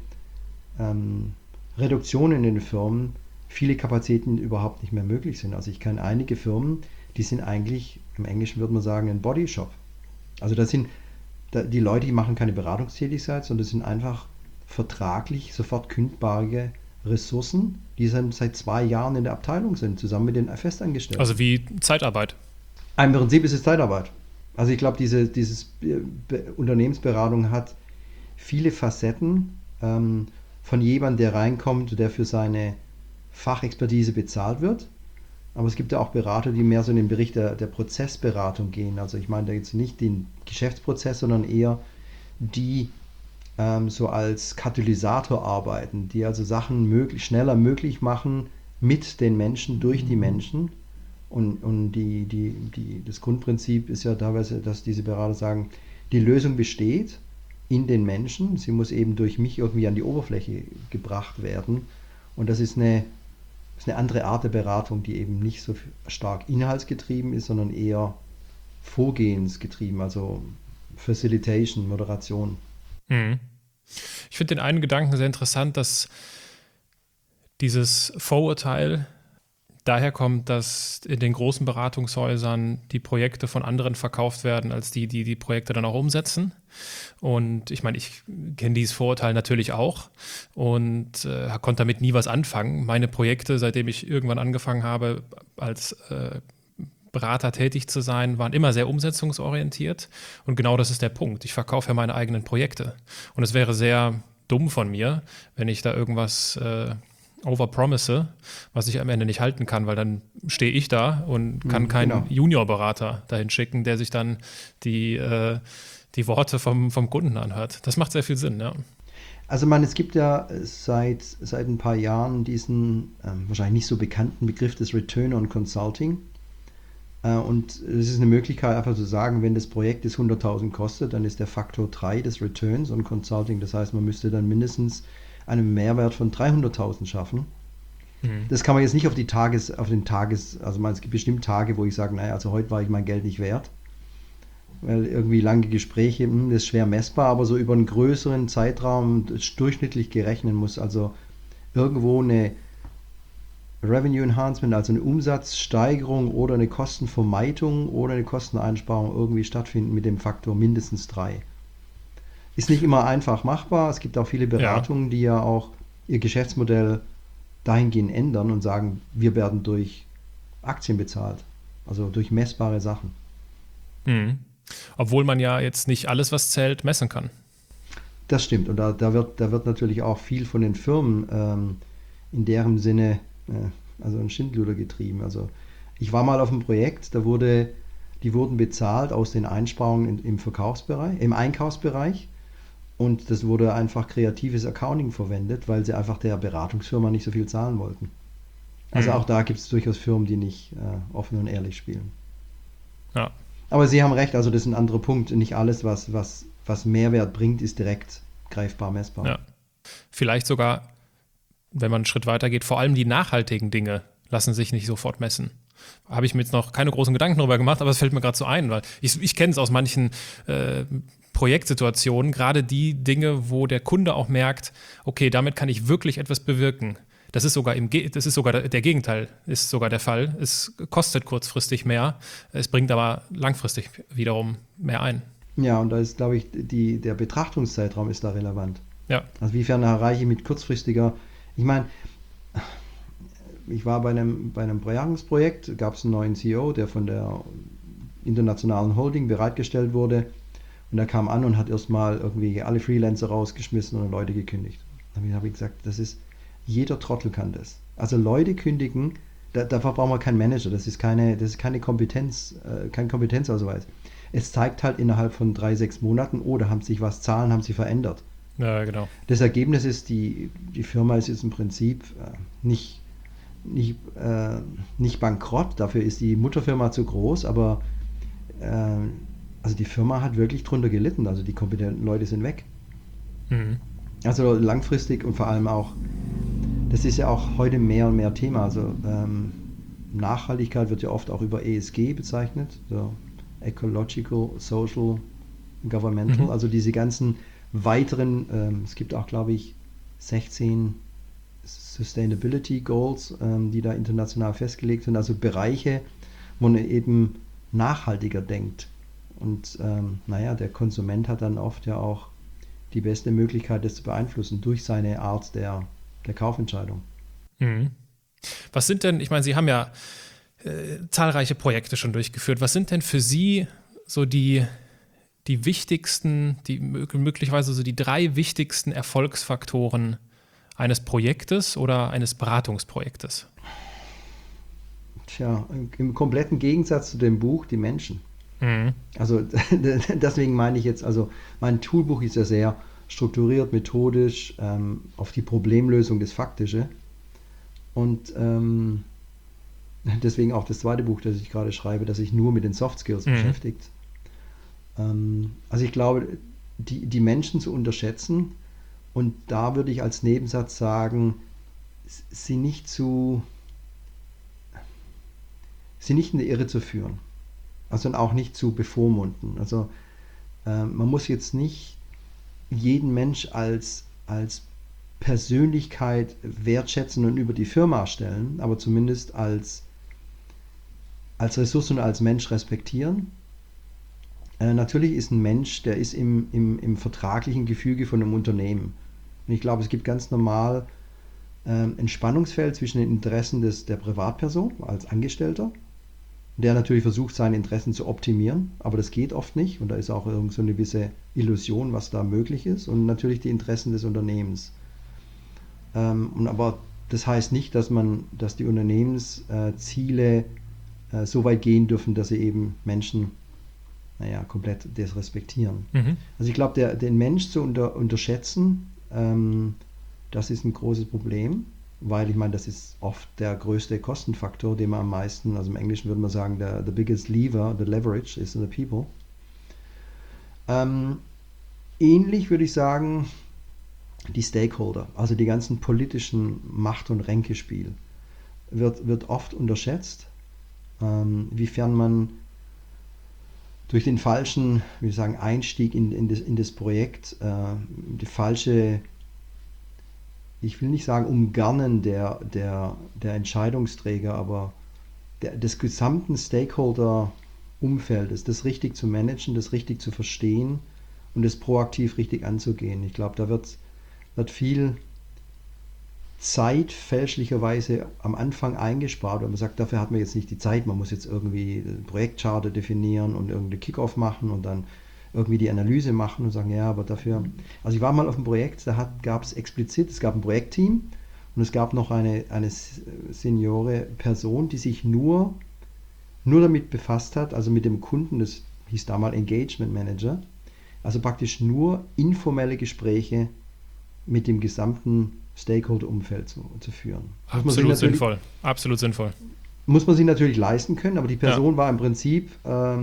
Reduktionen in den Firmen viele Kapazitäten überhaupt nicht mehr möglich sind. Also ich kenne einige Firmen, die sind eigentlich, im Englischen würde man sagen, ein Bodyshop. Also das sind die Leute, die machen keine Beratungstätigkeit, sondern das sind einfach vertraglich sofort kündbare Ressourcen, die seit 2 Jahren in der Abteilung sind, zusammen mit den Festangestellten. Also wie Zeitarbeit. Im Prinzip ist es Zeitarbeit. Also ich glaube, diese Unternehmensberatung hat viele Facetten, von jemandem, der reinkommt, der für seine Fachexpertise bezahlt wird. Aber es gibt ja auch Berater, die mehr so in den Bereich der Prozessberatung gehen. Also ich meine da jetzt nicht den Geschäftsprozess, sondern eher die so als Katalysator arbeiten, die also Sachen schneller möglich machen mit den Menschen, durch die Menschen. Und das Grundprinzip ist ja teilweise, dass diese Berater sagen, die Lösung besteht in den Menschen, sie muss eben durch mich irgendwie an die Oberfläche gebracht werden. Und das ist eine andere Art der Beratung, die eben nicht so stark inhaltsgetrieben ist, sondern eher vorgehensgetrieben, also Facilitation, Moderation. Ich finde den einen Gedanken sehr interessant, dass dieses Vorurteil daher kommt, dass in den großen Beratungshäusern die Projekte von anderen verkauft werden, als die Projekte dann auch umsetzen. Und ich meine, ich kenne dieses Vorurteil natürlich auch und konnte damit nie was anfangen. Meine Projekte, seitdem ich irgendwann angefangen habe, als Berater tätig zu sein, waren immer sehr umsetzungsorientiert. Und genau das ist der Punkt. Ich verkaufe ja meine eigenen Projekte. Und es wäre sehr dumm von mir, wenn ich da irgendwas overpromise, was ich am Ende nicht halten kann, weil dann stehe ich da und kann keinen Juniorberater dahin schicken, der sich dann die Worte vom Kunden anhört. Das macht sehr viel Sinn, ja. Also es gibt ja seit ein paar Jahren diesen wahrscheinlich nicht so bekannten Begriff des Return on Consulting. Und es ist eine Möglichkeit, einfach zu sagen, wenn das Projekt jetzt 100.000 kostet, dann ist der Faktor 3 des Returns on Consulting. Das heißt, man müsste dann mindestens einen Mehrwert von 300.000 schaffen. Das kann man jetzt nicht auf also es gibt bestimmt Tage, wo ich sage, naja, also heute war ich mein Geld nicht wert. Weil irgendwie lange Gespräche, das ist schwer messbar, aber so über einen größeren Zeitraum durchschnittlich gerechnet muss also irgendwo eine Revenue Enhancement, also eine Umsatzsteigerung oder eine Kostenvermeidung oder eine Kosteneinsparung irgendwie stattfinden mit dem Faktor mindestens 3. Ist nicht immer einfach machbar. Es gibt auch viele Beratungen, die ja auch ihr Geschäftsmodell dahingehend ändern und sagen, wir werden durch Aktien bezahlt, also durch messbare Sachen. Obwohl man ja jetzt nicht alles, was zählt, messen kann. Das stimmt. Und da wird natürlich auch viel von den Firmen in deren Sinne also ein Schindluder getrieben. Also ich war mal auf einem Projekt, die wurden bezahlt aus den Einsparungen im Verkaufsbereich, im Einkaufsbereich. Und das wurde einfach kreatives Accounting verwendet, weil sie einfach der Beratungsfirma nicht so viel zahlen wollten. Also auch da gibt es durchaus Firmen, die nicht offen und ehrlich spielen. Ja. Aber Sie haben recht, also das ist ein anderer Punkt. Nicht alles, was Mehrwert bringt, ist direkt greifbar messbar. Ja. Vielleicht sogar, wenn man einen Schritt weiter geht, vor allem die nachhaltigen Dinge lassen sich nicht sofort messen. Habe ich mir jetzt noch keine großen Gedanken darüber gemacht, aber es fällt mir gerade so ein, weil ich kenne es aus manchen Projektsituationen, gerade die Dinge, wo der Kunde auch merkt, okay, damit kann ich wirklich etwas bewirken. Das ist sogar der Gegenteil, ist sogar der Fall. Es kostet kurzfristig mehr, es bringt aber langfristig wiederum mehr ein. Ja, und da ist, glaube ich, der Betrachtungszeitraum ist da relevant. Ja. Also wiefern erreiche ich mit kurzfristiger, ich meine, ich war bei einem Beratungsprojekt, gab es einen neuen CEO, der von der internationalen Holding bereitgestellt wurde und er kam an und hat erstmal irgendwie alle Freelancer rausgeschmissen und Leute gekündigt. Dann habe ich gesagt, jeder Trottel kann das. Also Leute kündigen, dafür brauchen wir keinen Manager, das ist keine Kompetenz, kein Kompetenzausweis. Es zeigt halt innerhalb von 3-6 Monaten, da haben sich Zahlen haben sich verändert. Ja, genau. Das Ergebnis ist, die Firma ist jetzt im Prinzip nicht bankrott, dafür ist die Mutterfirma zu groß, aber also die Firma hat wirklich drunter gelitten, also die kompetenten Leute sind weg. Also langfristig und vor allem auch, das ist ja auch heute mehr und mehr Thema, also Nachhaltigkeit wird ja oft auch über ESG bezeichnet, so Ecological, Social, Governmental, also diese ganzen weiteren, es gibt auch, glaube ich, 16 Sustainability Goals, die da international festgelegt sind, also Bereiche, wo man eben nachhaltiger denkt. Und der Konsument hat dann oft ja auch die beste Möglichkeit, das zu beeinflussen durch seine Art der Kaufentscheidung. Was sind denn, ich meine, Sie haben ja zahlreiche Projekte schon durchgeführt. Was sind denn für Sie so die wichtigsten, möglicherweise so die 3 wichtigsten Erfolgsfaktoren eines Projektes oder eines Beratungsprojektes? Tja, im kompletten Gegensatz zu dem Buch, die Menschen. Also deswegen meine ich jetzt, also mein Toolbuch ist ja sehr strukturiert, methodisch, auf die Problemlösung, das Faktische. Und deswegen auch das zweite Buch, das ich gerade schreibe, das sich nur mit den Soft Skills beschäftigt. Also ich glaube, die Menschen zu unterschätzen und da würde ich als Nebensatz sagen, sie nicht in die Irre zu führen. Also auch nicht zu bevormunden. Also man muss jetzt nicht jeden Mensch als Persönlichkeit wertschätzen und über die Firma stellen, aber zumindest als Ressource und als Mensch respektieren. Natürlich ist ein Mensch, der ist im vertraglichen Gefüge von einem Unternehmen. Und ich glaube, es gibt ganz normal ein Spannungsfeld zwischen den Interessen der Privatperson als Angestellter, der natürlich versucht, seine Interessen zu optimieren, aber das geht oft nicht und da ist auch irgend so eine gewisse Illusion, was da möglich ist und natürlich die Interessen des Unternehmens. Aber das heißt nicht, dass die Unternehmensziele so weit gehen dürfen, dass sie eben Menschen komplett derespektieren. Also ich glaube, den Mensch zu unterschätzen, das ist ein großes Problem, weil ich meine, das ist oft der größte Kostenfaktor, den man am meisten, also im Englischen würde man sagen, the biggest lever, the leverage is in the people. Ähnlich würde ich sagen, die Stakeholder, also die ganzen politischen Macht- und Ränkespiel. wird oft unterschätzt, wiefern man durch den falschen, wie wir sagen, Einstieg in das Projekt, die falsche, ich will nicht sagen Umgarnen der Entscheidungsträger, aber des gesamten Stakeholder-Umfeldes, das richtig zu managen, das richtig zu verstehen und das proaktiv richtig anzugehen. Ich glaube, da wird viel Zeit fälschlicherweise am Anfang eingespart, und man sagt, dafür hat man jetzt nicht die Zeit, man muss jetzt irgendwie Projektcharter definieren und irgendeine Kickoff machen und dann irgendwie die Analyse machen und sagen, ja, aber dafür, also ich war mal auf einem Projekt, da gab es explizit, es gab ein Projektteam und es gab noch eine seniore Person, die sich nur damit befasst hat, also mit dem Kunden, das hieß damals Engagement Manager, also praktisch nur informelle Gespräche mit dem gesamten Stakeholder-Umfeld zu führen. Absolut sinnvoll. Absolut sinnvoll. Muss man sich natürlich leisten können, aber die Person war im Prinzip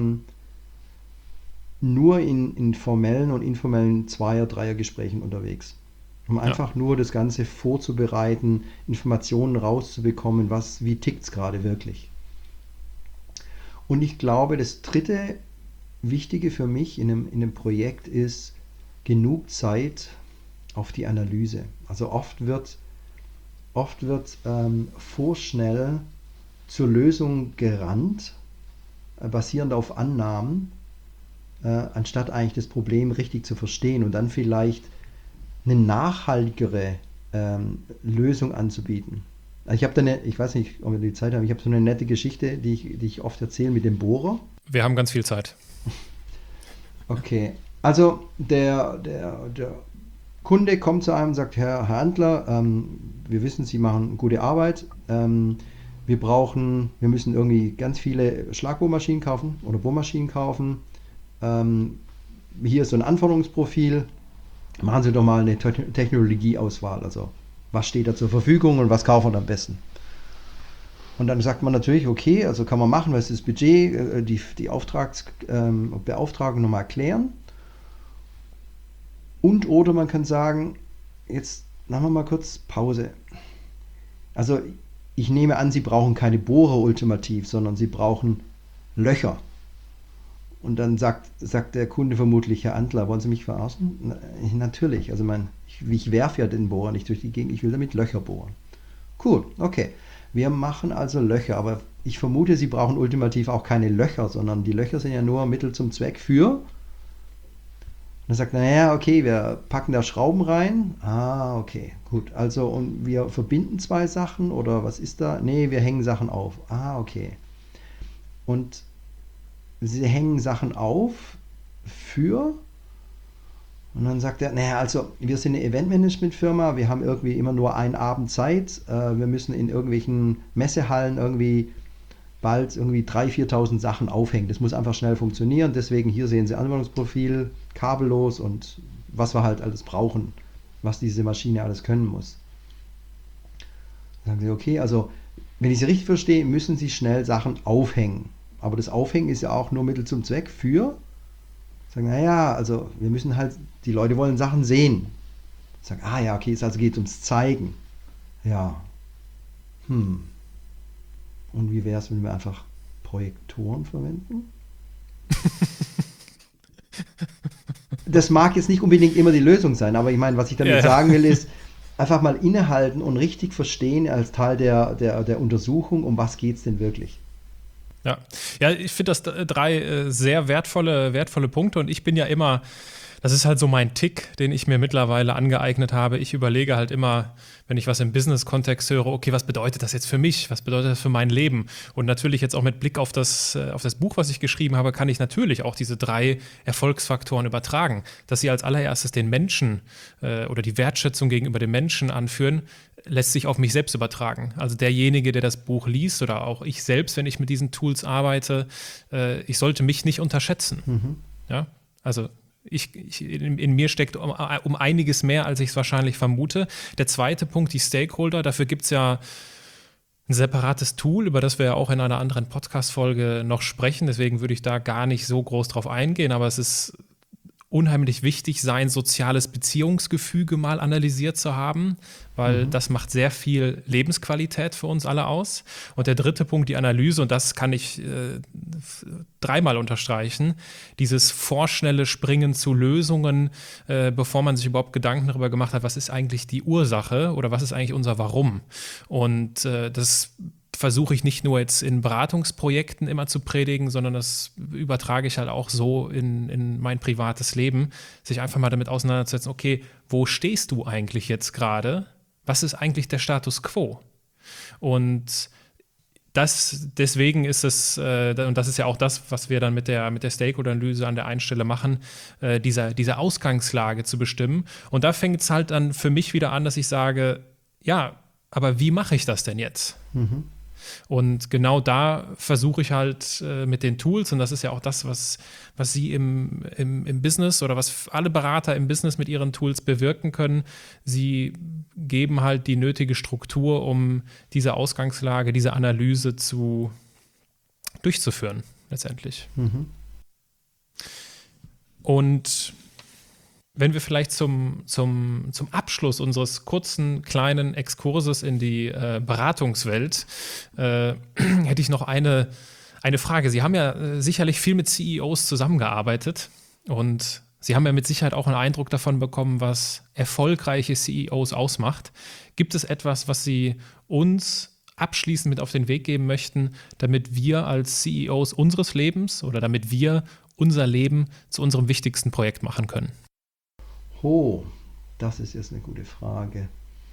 nur in formellen und informellen Zweier-, Dreier-Gesprächen unterwegs. Um einfach nur das Ganze vorzubereiten, Informationen rauszubekommen, wie tickt es gerade wirklich. Und ich glaube, das dritte Wichtige für mich in einem Projekt ist genug Zeit auf die Analyse. Also oft wird vorschnell zur Lösung gerannt, basierend auf Annahmen, anstatt eigentlich das Problem richtig zu verstehen und dann vielleicht eine nachhaltigere Lösung anzubieten. Ich habe ich weiß nicht, ob wir die Zeit haben, ich habe so eine nette Geschichte, die ich oft erzähle mit dem Bohrer. Wir haben ganz viel Zeit. Okay, also der Kunde kommt zu einem und sagt, Herr Andler, wir wissen, Sie machen gute Arbeit, wir müssen irgendwie ganz viele Schlagbohrmaschinen kaufen oder Bohrmaschinen kaufen. Hier ist so ein Anforderungsprofil, machen Sie doch mal eine Technologieauswahl, also was steht da zur Verfügung und was kaufen wir am besten. Und dann sagt man natürlich, okay, also kann man machen, was ist das Budget, die Beauftragung nochmal erklären. Und oder man kann sagen, jetzt machen wir mal kurz Pause. Also ich nehme an, Sie brauchen keine Bohrer ultimativ, sondern Sie brauchen Löcher. Und dann sagt der Kunde vermutlich, Herr Andler, wollen Sie mich verarschen? Natürlich, also ich werfe ja den Bohrer nicht durch die Gegend, ich will damit Löcher bohren. Cool, okay. Wir machen also Löcher, aber ich vermute, Sie brauchen ultimativ auch keine Löcher, sondern die Löcher sind ja nur Mittel zum Zweck für. Und dann sagt er, naja, okay, wir packen da Schrauben rein. Ah, okay, gut. Also, und wir verbinden zwei Sachen oder was ist da? Nee, wir hängen Sachen auf. Ah, okay. Und Sie hängen Sachen auf für. Und dann sagt er, naja, also wir sind eine Eventmanagement-Firma, wir haben irgendwie immer nur einen Abend Zeit, wir müssen in irgendwelchen Messehallen irgendwie bald 3.000, 4.000 Sachen aufhängen. Das muss einfach schnell funktionieren, deswegen hier sehen Sie Anwendungsprofil, kabellos und was wir halt alles brauchen, was diese Maschine alles können muss. Dann sagen Sie, okay, also wenn ich Sie richtig verstehe, müssen Sie schnell Sachen aufhängen. Aber das Aufhängen ist ja auch nur Mittel zum Zweck für, sagen, naja, also wir müssen halt, die Leute wollen Sachen sehen. Sagen, ah ja, okay, also geht es ums Zeigen. Ja. Und wie wäre es, wenn wir einfach Projektoren verwenden? Das mag jetzt nicht unbedingt immer die Lösung sein, aber ich meine, was ich damit sagen will, ist, einfach mal innehalten und richtig verstehen als Teil der Untersuchung, um was geht es denn wirklich. Ja, ich finde das 3 sehr wertvolle Punkte und ich bin ja immer, das ist halt so mein Tick, den ich mir mittlerweile angeeignet habe. Ich überlege halt immer, wenn ich was im Business-Kontext höre, okay, was bedeutet das jetzt für mich? Was bedeutet das für mein Leben? Und natürlich jetzt auch mit Blick auf das Buch, was ich geschrieben habe, kann ich natürlich auch diese 3 Erfolgsfaktoren übertragen, dass sie als allererstes den Menschen oder die Wertschätzung gegenüber dem Menschen anführen, lässt sich auf mich selbst übertragen. Also derjenige, der das Buch liest oder auch ich selbst, wenn ich mit diesen Tools arbeite, ich sollte mich nicht unterschätzen. Ja, also in mir steckt um einiges mehr, als ich es wahrscheinlich vermute. Der zweite Punkt, die Stakeholder, dafür gibt es ja ein separates Tool, über das wir ja auch in einer anderen Podcast-Folge noch sprechen. Deswegen würde ich da gar nicht so groß drauf eingehen, aber es ist unheimlich wichtig, sein soziales Beziehungsgefüge mal analysiert zu haben, weil das macht sehr viel Lebensqualität für uns alle aus. Und der dritte Punkt, die Analyse, und das kann ich dreimal unterstreichen, dieses vorschnelle Springen zu Lösungen, bevor man sich überhaupt Gedanken darüber gemacht hat, was ist eigentlich die Ursache oder was ist eigentlich unser Warum. Und das versuche ich nicht nur jetzt in Beratungsprojekten immer zu predigen, sondern das übertrage ich halt auch so in mein privates Leben, sich einfach mal damit auseinanderzusetzen, okay, wo stehst du eigentlich jetzt gerade? Was ist eigentlich der Status quo? Und deswegen ist es, und das ist ja auch das, was wir dann mit der Stakeholder-Analyse an der einen Stelle machen, diese Ausgangslage zu bestimmen. Und da fängt es halt dann für mich wieder an, dass ich sage, ja, aber wie mache ich das denn jetzt? Und genau da versuche ich halt mit den Tools, und das ist ja auch das, was Sie im Business oder was alle Berater im Business mit ihren Tools bewirken können. Sie geben halt die nötige Struktur, um diese Ausgangslage, diese Analyse durchzuführen, letztendlich. Und wenn wir vielleicht zum Abschluss unseres kurzen, kleinen Exkurses in die Beratungswelt, hätte ich noch eine Frage. Sie haben ja sicherlich viel mit CEOs zusammengearbeitet und Sie haben ja mit Sicherheit auch einen Eindruck davon bekommen, was erfolgreiche CEOs ausmacht. Gibt es etwas, was Sie uns abschließend mit auf den Weg geben möchten, damit wir als CEOs unseres Lebens oder damit wir unser Leben zu unserem wichtigsten Projekt machen können? Oh, das ist jetzt eine gute Frage.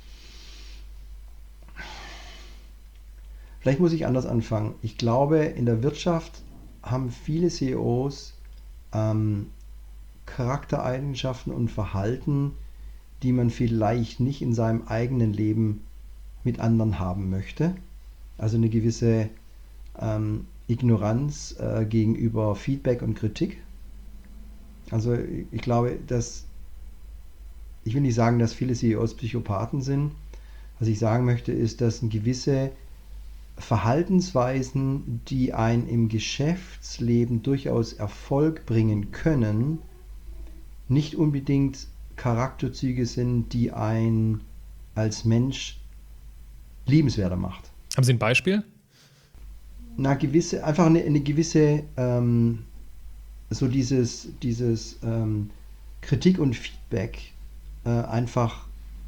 Vielleicht muss ich anders anfangen. Ich glaube, in der Wirtschaft haben viele CEOs Charaktereigenschaften und Verhalten, die man vielleicht nicht in seinem eigenen Leben mit anderen haben möchte. Also eine gewisse Ignoranz gegenüber Feedback und Kritik. Also ich glaube, ich will nicht sagen, dass viele CEOs Psychopathen sind. Was ich sagen möchte, ist, dass gewisse Verhaltensweisen, die einen im Geschäftsleben durchaus Erfolg bringen können, nicht unbedingt Charakterzüge sind, die einen als Mensch liebenswerter macht. Haben Sie ein Beispiel? Einfach eine gewisse, so dieses Kritik und Feedback einfach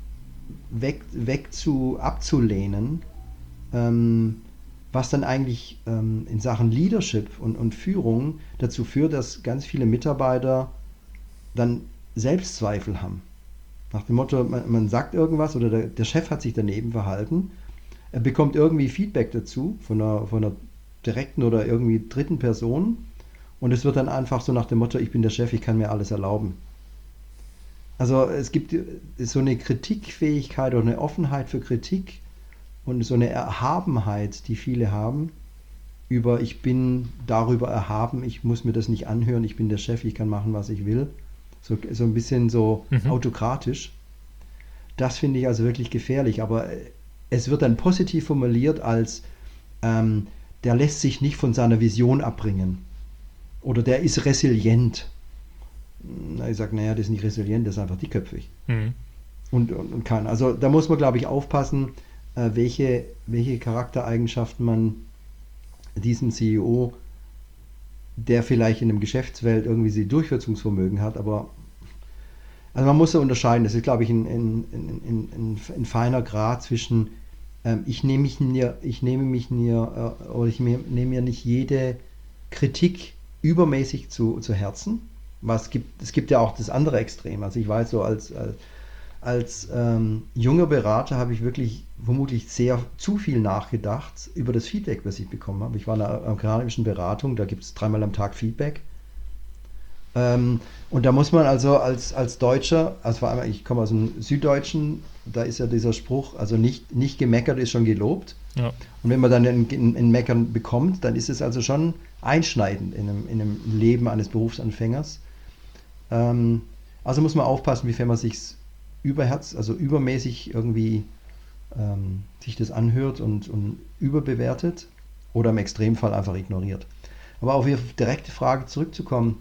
abzulehnen, was dann eigentlich in Sachen Leadership und Führung dazu führt, dass ganz viele Mitarbeiter dann Selbstzweifel haben. Nach dem Motto, man sagt irgendwas oder der Chef hat sich daneben verhalten, er bekommt irgendwie Feedback dazu von einer direkten oder irgendwie dritten Person und es wird dann einfach so nach dem Motto, ich bin der Chef, ich kann mir alles erlauben. Also es gibt so eine Kritikfähigkeit oder eine Offenheit für Kritik und so eine Erhabenheit, die viele haben, ich bin darüber erhaben, ich muss mir das nicht anhören, ich bin der Chef, ich kann machen, was ich will. So ein bisschen so autokratisch. Das finde ich also wirklich gefährlich, aber es wird dann positiv formuliert als der lässt sich nicht von seiner Vision abbringen oder der ist resilient. Ich sage, naja, das ist nicht resilient, das ist einfach dickköpfig. Und kann. Also da muss man, glaube ich, aufpassen, welche Charaktereigenschaften man diesem CEO, der vielleicht in einem Geschäftswelt irgendwie sie Durchsetzungsvermögen hat, aber also man muss so unterscheiden. Das ist, glaube ich, ein feiner Grad zwischen ich nehme mir nicht jede Kritik übermäßig zu Herzen. Es gibt ja auch das andere Extrem. Also ich weiß so, als junger Berater habe ich wirklich vermutlich zu viel nachgedacht über das Feedback, was ich bekommen habe. Ich war in einer amerikanischen Beratung, da gibt es 3-mal am Tag Feedback. Und da muss man also als Deutscher, also vor allem, ich komme aus dem Süddeutschen, da ist ja dieser Spruch, also nicht gemeckert ist schon gelobt. Ja. Und wenn man dann ein Meckern bekommt, dann ist es also schon einschneidend in einem Leben eines Berufsanfängers. Also muss man aufpassen, wie man sich übermäßig irgendwie sich das anhört und überbewertet oder im Extremfall einfach ignoriert. Aber auf Ihre direkte Frage zurückzukommen,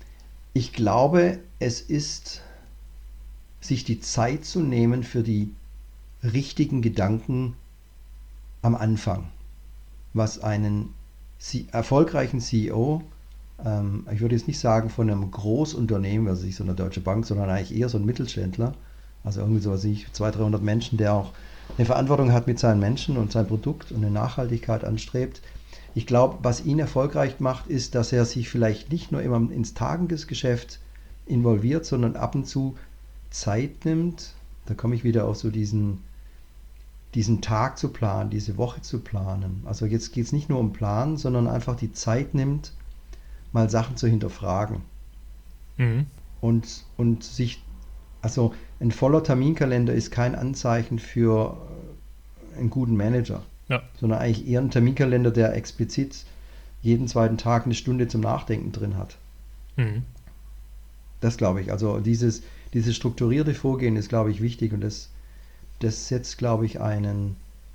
ich glaube, es ist, sich die Zeit zu nehmen für die richtigen Gedanken am Anfang, was einen erfolgreichen CEO, ich würde jetzt nicht sagen von einem Großunternehmen, also nicht so eine Deutsche Bank, sondern eigentlich eher so ein Mittelständler, also irgendwie so 200, 300 Menschen, der auch eine Verantwortung hat mit seinen Menschen und sein Produkt und eine Nachhaltigkeit anstrebt. Ich glaube, was ihn erfolgreich macht, ist, dass er sich vielleicht nicht nur immer ins Tagesgeschäft involviert, sondern ab und zu Zeit nimmt. Da komme ich wieder auf so diesen Tag zu planen, diese Woche zu planen. Also jetzt geht es nicht nur um Planen, sondern einfach die Zeit nimmt, mal Sachen zu hinterfragen. Mhm. Und sich, also ein voller Terminkalender ist kein Anzeichen für einen guten Manager, sondern eigentlich eher ein Terminkalender, der explizit jeden zweiten Tag eine Stunde zum Nachdenken drin hat. Mhm. Das glaube ich. Also dieses strukturierte Vorgehen ist, glaube ich, wichtig und das setzt, glaube ich, einen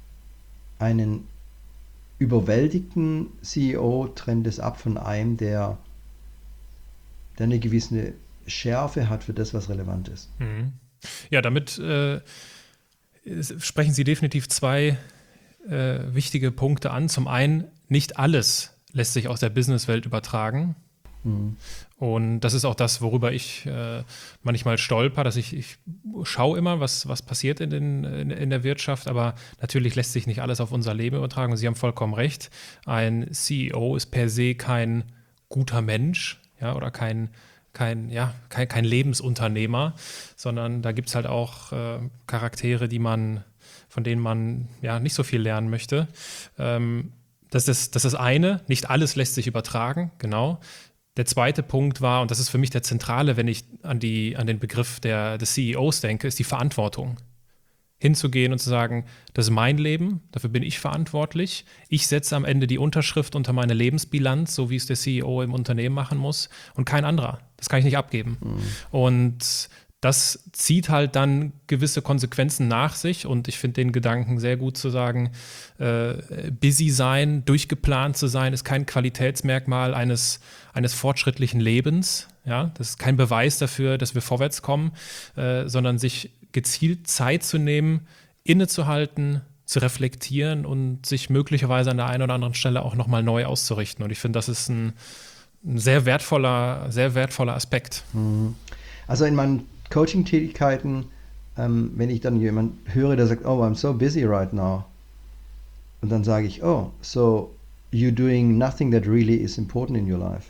überwältigten CEO trennt es ab von einem, der eine gewisse Schärfe hat für das, was relevant ist. Mhm. Ja, damit sprechen Sie definitiv zwei wichtige Punkte an. Zum einen, nicht alles lässt sich aus der Businesswelt übertragen. Mhm. Und das ist auch das, worüber ich manchmal stolper, dass ich schaue immer, was passiert in der Wirtschaft, aber natürlich lässt sich nicht alles auf unser Leben übertragen. Und Sie haben vollkommen recht. Ein CEO ist per se kein guter Mensch, ja, oder kein Lebensunternehmer, sondern da gibt es halt auch Charaktere, von denen man ja nicht so viel lernen möchte. Das ist das eine, nicht alles lässt sich übertragen, genau. Der zweite Punkt war, und das ist für mich der zentrale, wenn ich an den Begriff des CEOs denke, ist die Verantwortung. Hinzugehen und zu sagen, das ist mein Leben, dafür bin ich verantwortlich. Ich setze am Ende die Unterschrift unter meine Lebensbilanz, so wie es der CEO im Unternehmen machen muss, und kein anderer. Das kann ich nicht abgeben. Mhm. Und das zieht halt dann gewisse Konsequenzen nach sich und ich finde den Gedanken sehr gut zu sagen, busy sein, durchgeplant zu sein, ist kein Qualitätsmerkmal eines fortschrittlichen Lebens. Ja? Das ist kein Beweis dafür, dass wir vorwärts kommen, sondern sich gezielt Zeit zu nehmen, innezuhalten, zu reflektieren und sich möglicherweise an der einen oder anderen Stelle auch nochmal neu auszurichten. Und ich finde, das ist ein sehr wertvoller Aspekt. Also in meinen Coaching-Tätigkeiten, wenn ich dann jemanden höre, der sagt, oh, I'm so busy right now. Und dann sage ich, oh, so you're doing nothing that really is important in your life.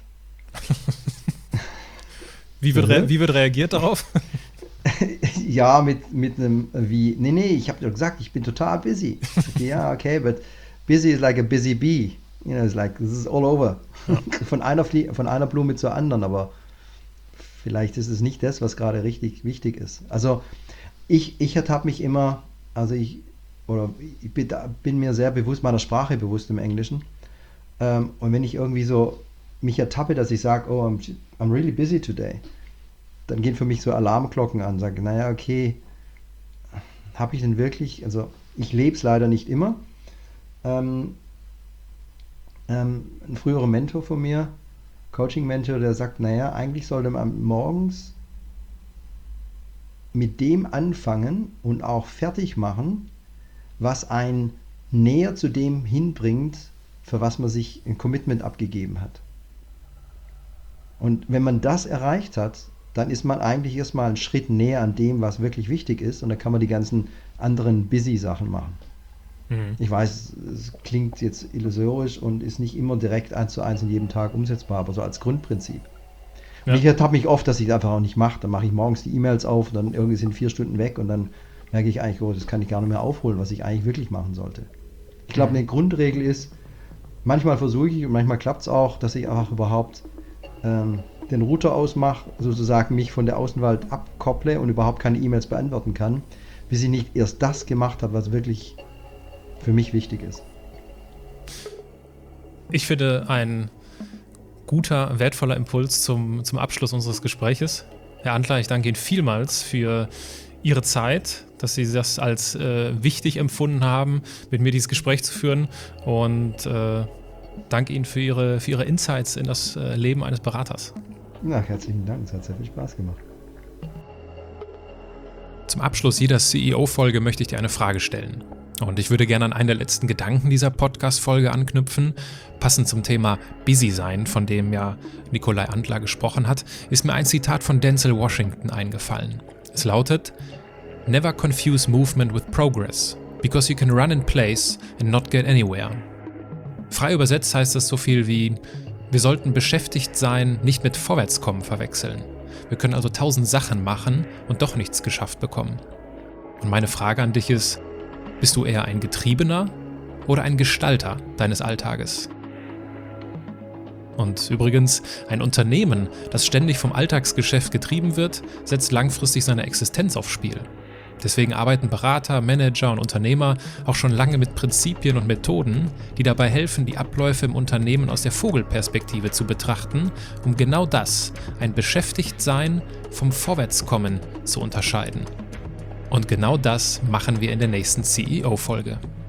Wie wird reagiert darauf? Ja, mit einem nee, ich habe doch gesagt, ich bin total busy. Okay, ja, okay, but busy is like a busy bee. You know, it's like, this is all over. Ja. Von einer Blume zur anderen, aber vielleicht ist es nicht das, was gerade richtig wichtig ist. Also ich ertappe mich immer, ich bin mir sehr bewusst, meiner Sprache bewusst im Englischen. Und wenn ich irgendwie so mich ertappe, dass ich sage, oh, I'm really busy today, dann gehen für mich so Alarmglocken an, sage, naja, okay, habe ich denn wirklich, also ich lebe es leider nicht immer. Ein früherer Mentor von mir, Coaching-Mentor, der sagt, naja, eigentlich sollte man morgens mit dem anfangen und auch fertig machen, was einen näher zu dem hinbringt, für was man sich ein Commitment abgegeben hat. Und wenn man das erreicht hat, dann ist man eigentlich erstmal einen Schritt näher an dem, was wirklich wichtig ist und dann kann man die ganzen anderen Busy-Sachen machen. Ich weiß, es klingt jetzt illusorisch und ist nicht immer direkt 1:1 in jedem Tag umsetzbar, aber so als Grundprinzip. Ja. Und ich ertappe mich oft, dass ich das einfach auch nicht mache. Dann mache ich morgens die E-Mails auf, dann irgendwie sind 4 Stunden weg und dann merke ich eigentlich, oh, das kann ich gar nicht mehr aufholen, was ich eigentlich wirklich machen sollte. Ich glaube, eine Grundregel ist, manchmal versuche ich und manchmal klappt es auch, dass ich einfach überhaupt den Router ausmache, sozusagen mich von der Außenwelt abkopple und überhaupt keine E-Mails beantworten kann, bis ich nicht erst das gemacht habe, was wirklich für mich wichtig ist. Ich finde ein guter, wertvoller Impuls zum Abschluss unseres Gespräches. Herr Antler, ich danke Ihnen vielmals für Ihre Zeit, dass Sie das als wichtig empfunden haben, mit mir dieses Gespräch zu führen und danke Ihnen für Ihre Insights in das Leben eines Beraters. Ja, herzlichen Dank, es hat sehr viel Spaß gemacht. Zum Abschluss jeder CEO-Folge möchte ich dir eine Frage stellen. Und ich würde gerne an einen der letzten Gedanken dieser Podcast-Folge anknüpfen. Passend zum Thema Busy sein, von dem ja Nikolai Andler gesprochen hat, ist mir ein Zitat von Denzel Washington eingefallen. Es lautet: "Never confuse movement with progress, because you can run in place and not get anywhere." Frei übersetzt heißt das so viel wie: Wir sollten beschäftigt sein, nicht mit Vorwärtskommen verwechseln. Wir können also 1000 Sachen machen und doch nichts geschafft bekommen. Und meine Frage an dich ist: Bist du eher ein Getriebener oder ein Gestalter deines Alltages? Und übrigens, ein Unternehmen, das ständig vom Alltagsgeschäft getrieben wird, setzt langfristig seine Existenz aufs Spiel. Deswegen arbeiten Berater, Manager und Unternehmer auch schon lange mit Prinzipien und Methoden, die dabei helfen, die Abläufe im Unternehmen aus der Vogelperspektive zu betrachten, um genau das, ein Beschäftigtsein vom Vorwärtskommen, zu unterscheiden. Und genau das machen wir in der nächsten CEO-Folge.